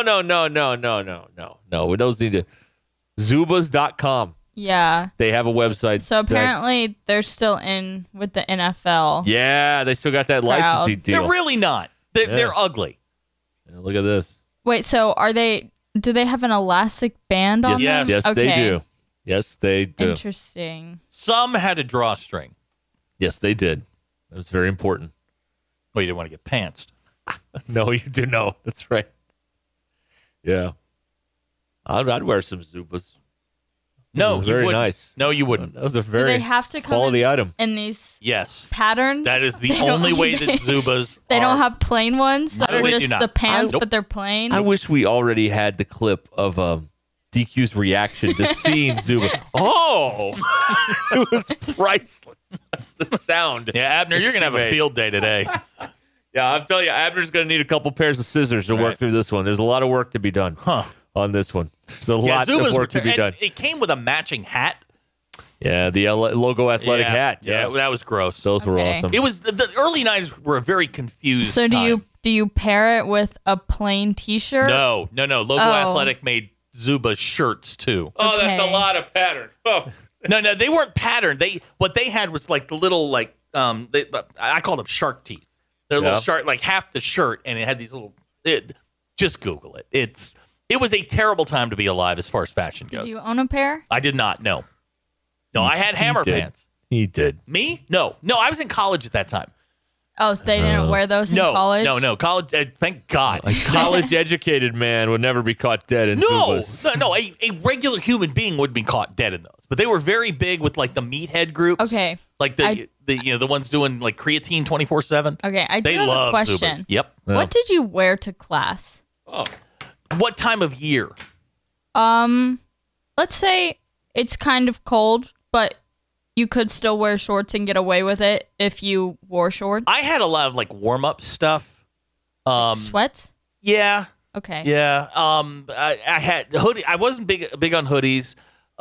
Speaker 4: Those need to. Zubas.com.
Speaker 5: Yeah.
Speaker 4: They have a website.
Speaker 5: So apparently they're still in with the NFL.
Speaker 4: Yeah, they still got that licensing deal.
Speaker 11: They're really not. They're ugly.
Speaker 4: Yeah, look at this.
Speaker 5: Wait, so do they have an elastic band on them?
Speaker 4: Yes,
Speaker 5: okay.
Speaker 4: they do. Yes, they do.
Speaker 5: Interesting.
Speaker 11: Some had a drawstring.
Speaker 4: Yes, they did. That was very important.
Speaker 11: Well, you didn't want to get pantsed.
Speaker 4: No, you do. No, that's right. Yeah. I'd wear some Zubas.
Speaker 11: No,
Speaker 4: very
Speaker 11: you wouldn't.
Speaker 4: nice.
Speaker 11: No, you wouldn't.
Speaker 4: That was a
Speaker 5: Do
Speaker 4: very
Speaker 5: they have to come
Speaker 4: quality item.
Speaker 5: in these
Speaker 11: Yes.
Speaker 5: patterns?
Speaker 11: That is the
Speaker 5: They don't-
Speaker 11: only way that Zubas
Speaker 5: They
Speaker 11: are.
Speaker 5: don't have plain ones that
Speaker 11: No,
Speaker 5: are
Speaker 11: they do
Speaker 5: just
Speaker 11: not.
Speaker 5: the pants,
Speaker 11: Nope.
Speaker 5: but they're plain.
Speaker 4: I wish we already had the clip of DQ's reaction to seeing Zuba. Oh, it was priceless. The sound.
Speaker 11: Yeah, Abner, you're going to have a field day today.
Speaker 4: Yeah, I'm telling you, Abner's going to need a couple pairs of scissors to work through this one. There's a lot of work to be done on this one. There's a lot of work to be done.
Speaker 11: It came with a matching hat.
Speaker 4: Yeah, the Logo Athletic hat.
Speaker 11: Yeah, that was gross.
Speaker 4: Those were awesome.
Speaker 11: It was the early 90s were a very confused
Speaker 5: So
Speaker 11: time.
Speaker 5: do you pair it with a plain T-shirt?
Speaker 11: No. Logo Athletic made Zuba shirts too.
Speaker 4: Oh, that's
Speaker 5: Okay.
Speaker 4: a lot of pattern. Oh.
Speaker 11: No, they weren't patterned. What they had was like the little I call them shark teeth. They're little shark, like half the shirt, and it had these little. Just Google it. It was a terrible time to be alive as far as fashion goes.
Speaker 5: Did you own a pair?
Speaker 11: I did not. No, I had hammer
Speaker 4: did.
Speaker 11: pants.
Speaker 4: He did.
Speaker 11: Me? No, I was in college at that time.
Speaker 5: Oh, so they didn't wear those in college?
Speaker 11: No, college. Thank God.
Speaker 4: A college-educated man would never be caught dead in Zubas.
Speaker 11: No. A regular human being would be caught dead in those. But they were very big with like the meathead groups.
Speaker 5: Okay.
Speaker 11: Like the ones doing like creatine 24/7.
Speaker 5: Okay, I do
Speaker 11: They
Speaker 5: have
Speaker 11: love
Speaker 5: a question.
Speaker 11: Zubas. Yep.
Speaker 5: What did you wear to class?
Speaker 11: What time of year?
Speaker 5: Let's say it's kind of cold, but you could still wear shorts and get away with it if you wore shorts.
Speaker 11: I had a lot of like warm up stuff.
Speaker 5: Sweats?
Speaker 11: Yeah.
Speaker 5: Okay.
Speaker 3: Yeah. I had hoodie. I wasn't big on hoodies.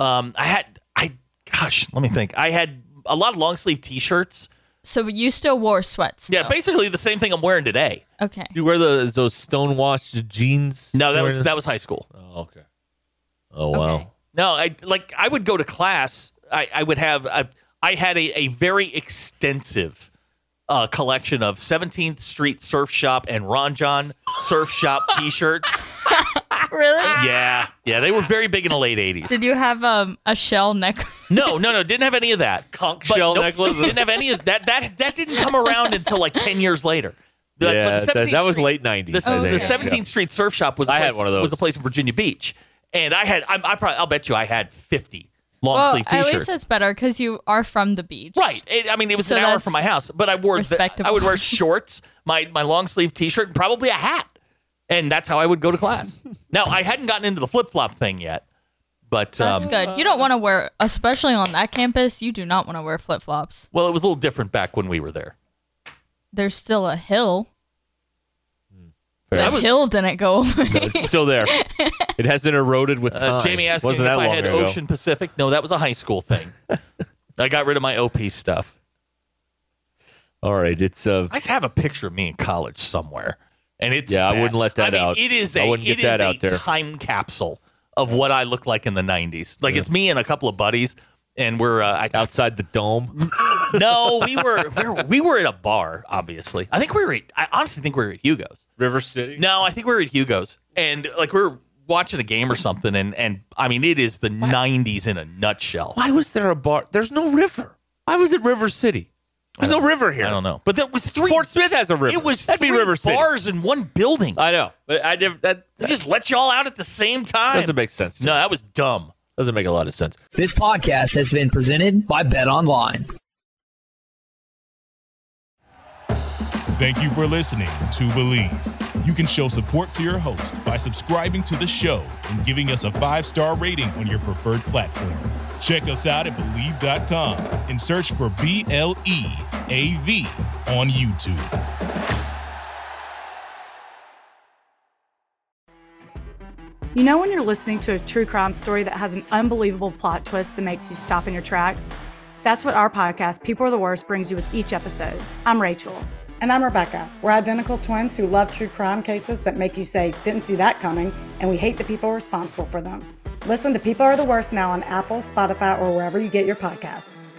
Speaker 3: Let me think. I had a lot of long sleeve T-shirts.
Speaker 5: So you still wore sweats?
Speaker 3: Yeah,
Speaker 5: though.
Speaker 3: basically the same thing I'm wearing today.
Speaker 5: Okay.
Speaker 4: You wear those stonewashed jeans?
Speaker 3: No, that was high school.
Speaker 4: Oh, okay. Oh, wow.
Speaker 5: Okay.
Speaker 3: No, I would go to class. I had a very extensive collection of 17th Street Surf Shop and Ron John Surf Shop T-shirts.
Speaker 5: Really?
Speaker 3: Yeah, they were very big in the late 80s.
Speaker 5: Did you have a shell necklace?
Speaker 3: No, didn't have any of that.
Speaker 4: Conch shell necklace?
Speaker 3: Didn't have any of that. That didn't come around until like 10 years later.
Speaker 4: Yeah,
Speaker 3: But the
Speaker 4: that was
Speaker 3: 17th
Speaker 4: late 90s.
Speaker 3: The 17th Street Surf Shop was
Speaker 4: had one of those.
Speaker 3: Was a place in Virginia Beach, and I'll bet you I had 50 long sleeve T-shirts.
Speaker 5: At least it's better because you are from the beach.
Speaker 3: Right. It was an hour from my house, but I wore
Speaker 5: respectable.
Speaker 3: I would wear shorts, my long sleeve T-shirt, and probably a hat, and that's how I would go to class. Now I hadn't gotten into the flip flop thing yet, but
Speaker 5: that's good. You don't want to wear, especially on that campus. You do not want to wear flip flops.
Speaker 3: Well, it was a little different back when we were there.
Speaker 5: There's still a hill.
Speaker 4: Fair.
Speaker 5: The hill didn't go away.
Speaker 4: No, it's still there. It hasn't eroded with time.
Speaker 3: Jamie asked
Speaker 4: Wasn't
Speaker 3: me
Speaker 4: that
Speaker 3: if I
Speaker 4: long
Speaker 3: had
Speaker 4: ago.
Speaker 3: Ocean Pacific. No, that was a high school thing. I got rid of my OP stuff.
Speaker 4: All right, it's
Speaker 3: I have a picture of me in college somewhere, and it's
Speaker 4: I
Speaker 3: bad.
Speaker 4: wouldn't let that out.
Speaker 3: It is
Speaker 4: I wouldn't get that out there.
Speaker 3: Time capsule of what I looked like in the 90s. Like it's me and a couple of buddies, and we're
Speaker 4: outside the dome.
Speaker 3: No, we were at a bar. Obviously, I honestly think we were at Hugo's.
Speaker 4: River City.
Speaker 3: No, I think we were at Hugo's, and like we were watching a game or something, and I mean it is the 90s in a nutshell.
Speaker 4: Why was there a bar? There's no river. Why was it River City? There's no river here.
Speaker 3: I don't know, but there was three.
Speaker 4: Fort Smith has a river.
Speaker 3: It was
Speaker 4: That'd be River City.
Speaker 3: bars in one building.
Speaker 4: I know, but I never. That
Speaker 3: They just let you all out at the same time.
Speaker 4: doesn't make sense.
Speaker 3: No, that was dumb.
Speaker 4: Doesn't make a lot of sense.
Speaker 14: This podcast has been presented by Bet Online.
Speaker 15: Thank you for listening to Believe. You can show support to your host by subscribing to the show and giving us a 5-star rating on your preferred platform. Check us out at Believe.com and search for BLEAV on YouTube.
Speaker 16: You know when you're listening to a true crime story that has an unbelievable plot twist that makes you stop in your tracks? That's what our podcast, People Are the Worst, brings you with each episode. I'm Rachel.
Speaker 17: And I'm Rebecca. We're identical twins who love true crime cases that make you say, didn't see that coming, and we hate the people responsible for them. Listen to People Are the Worst now on Apple, Spotify, or wherever you get your podcasts.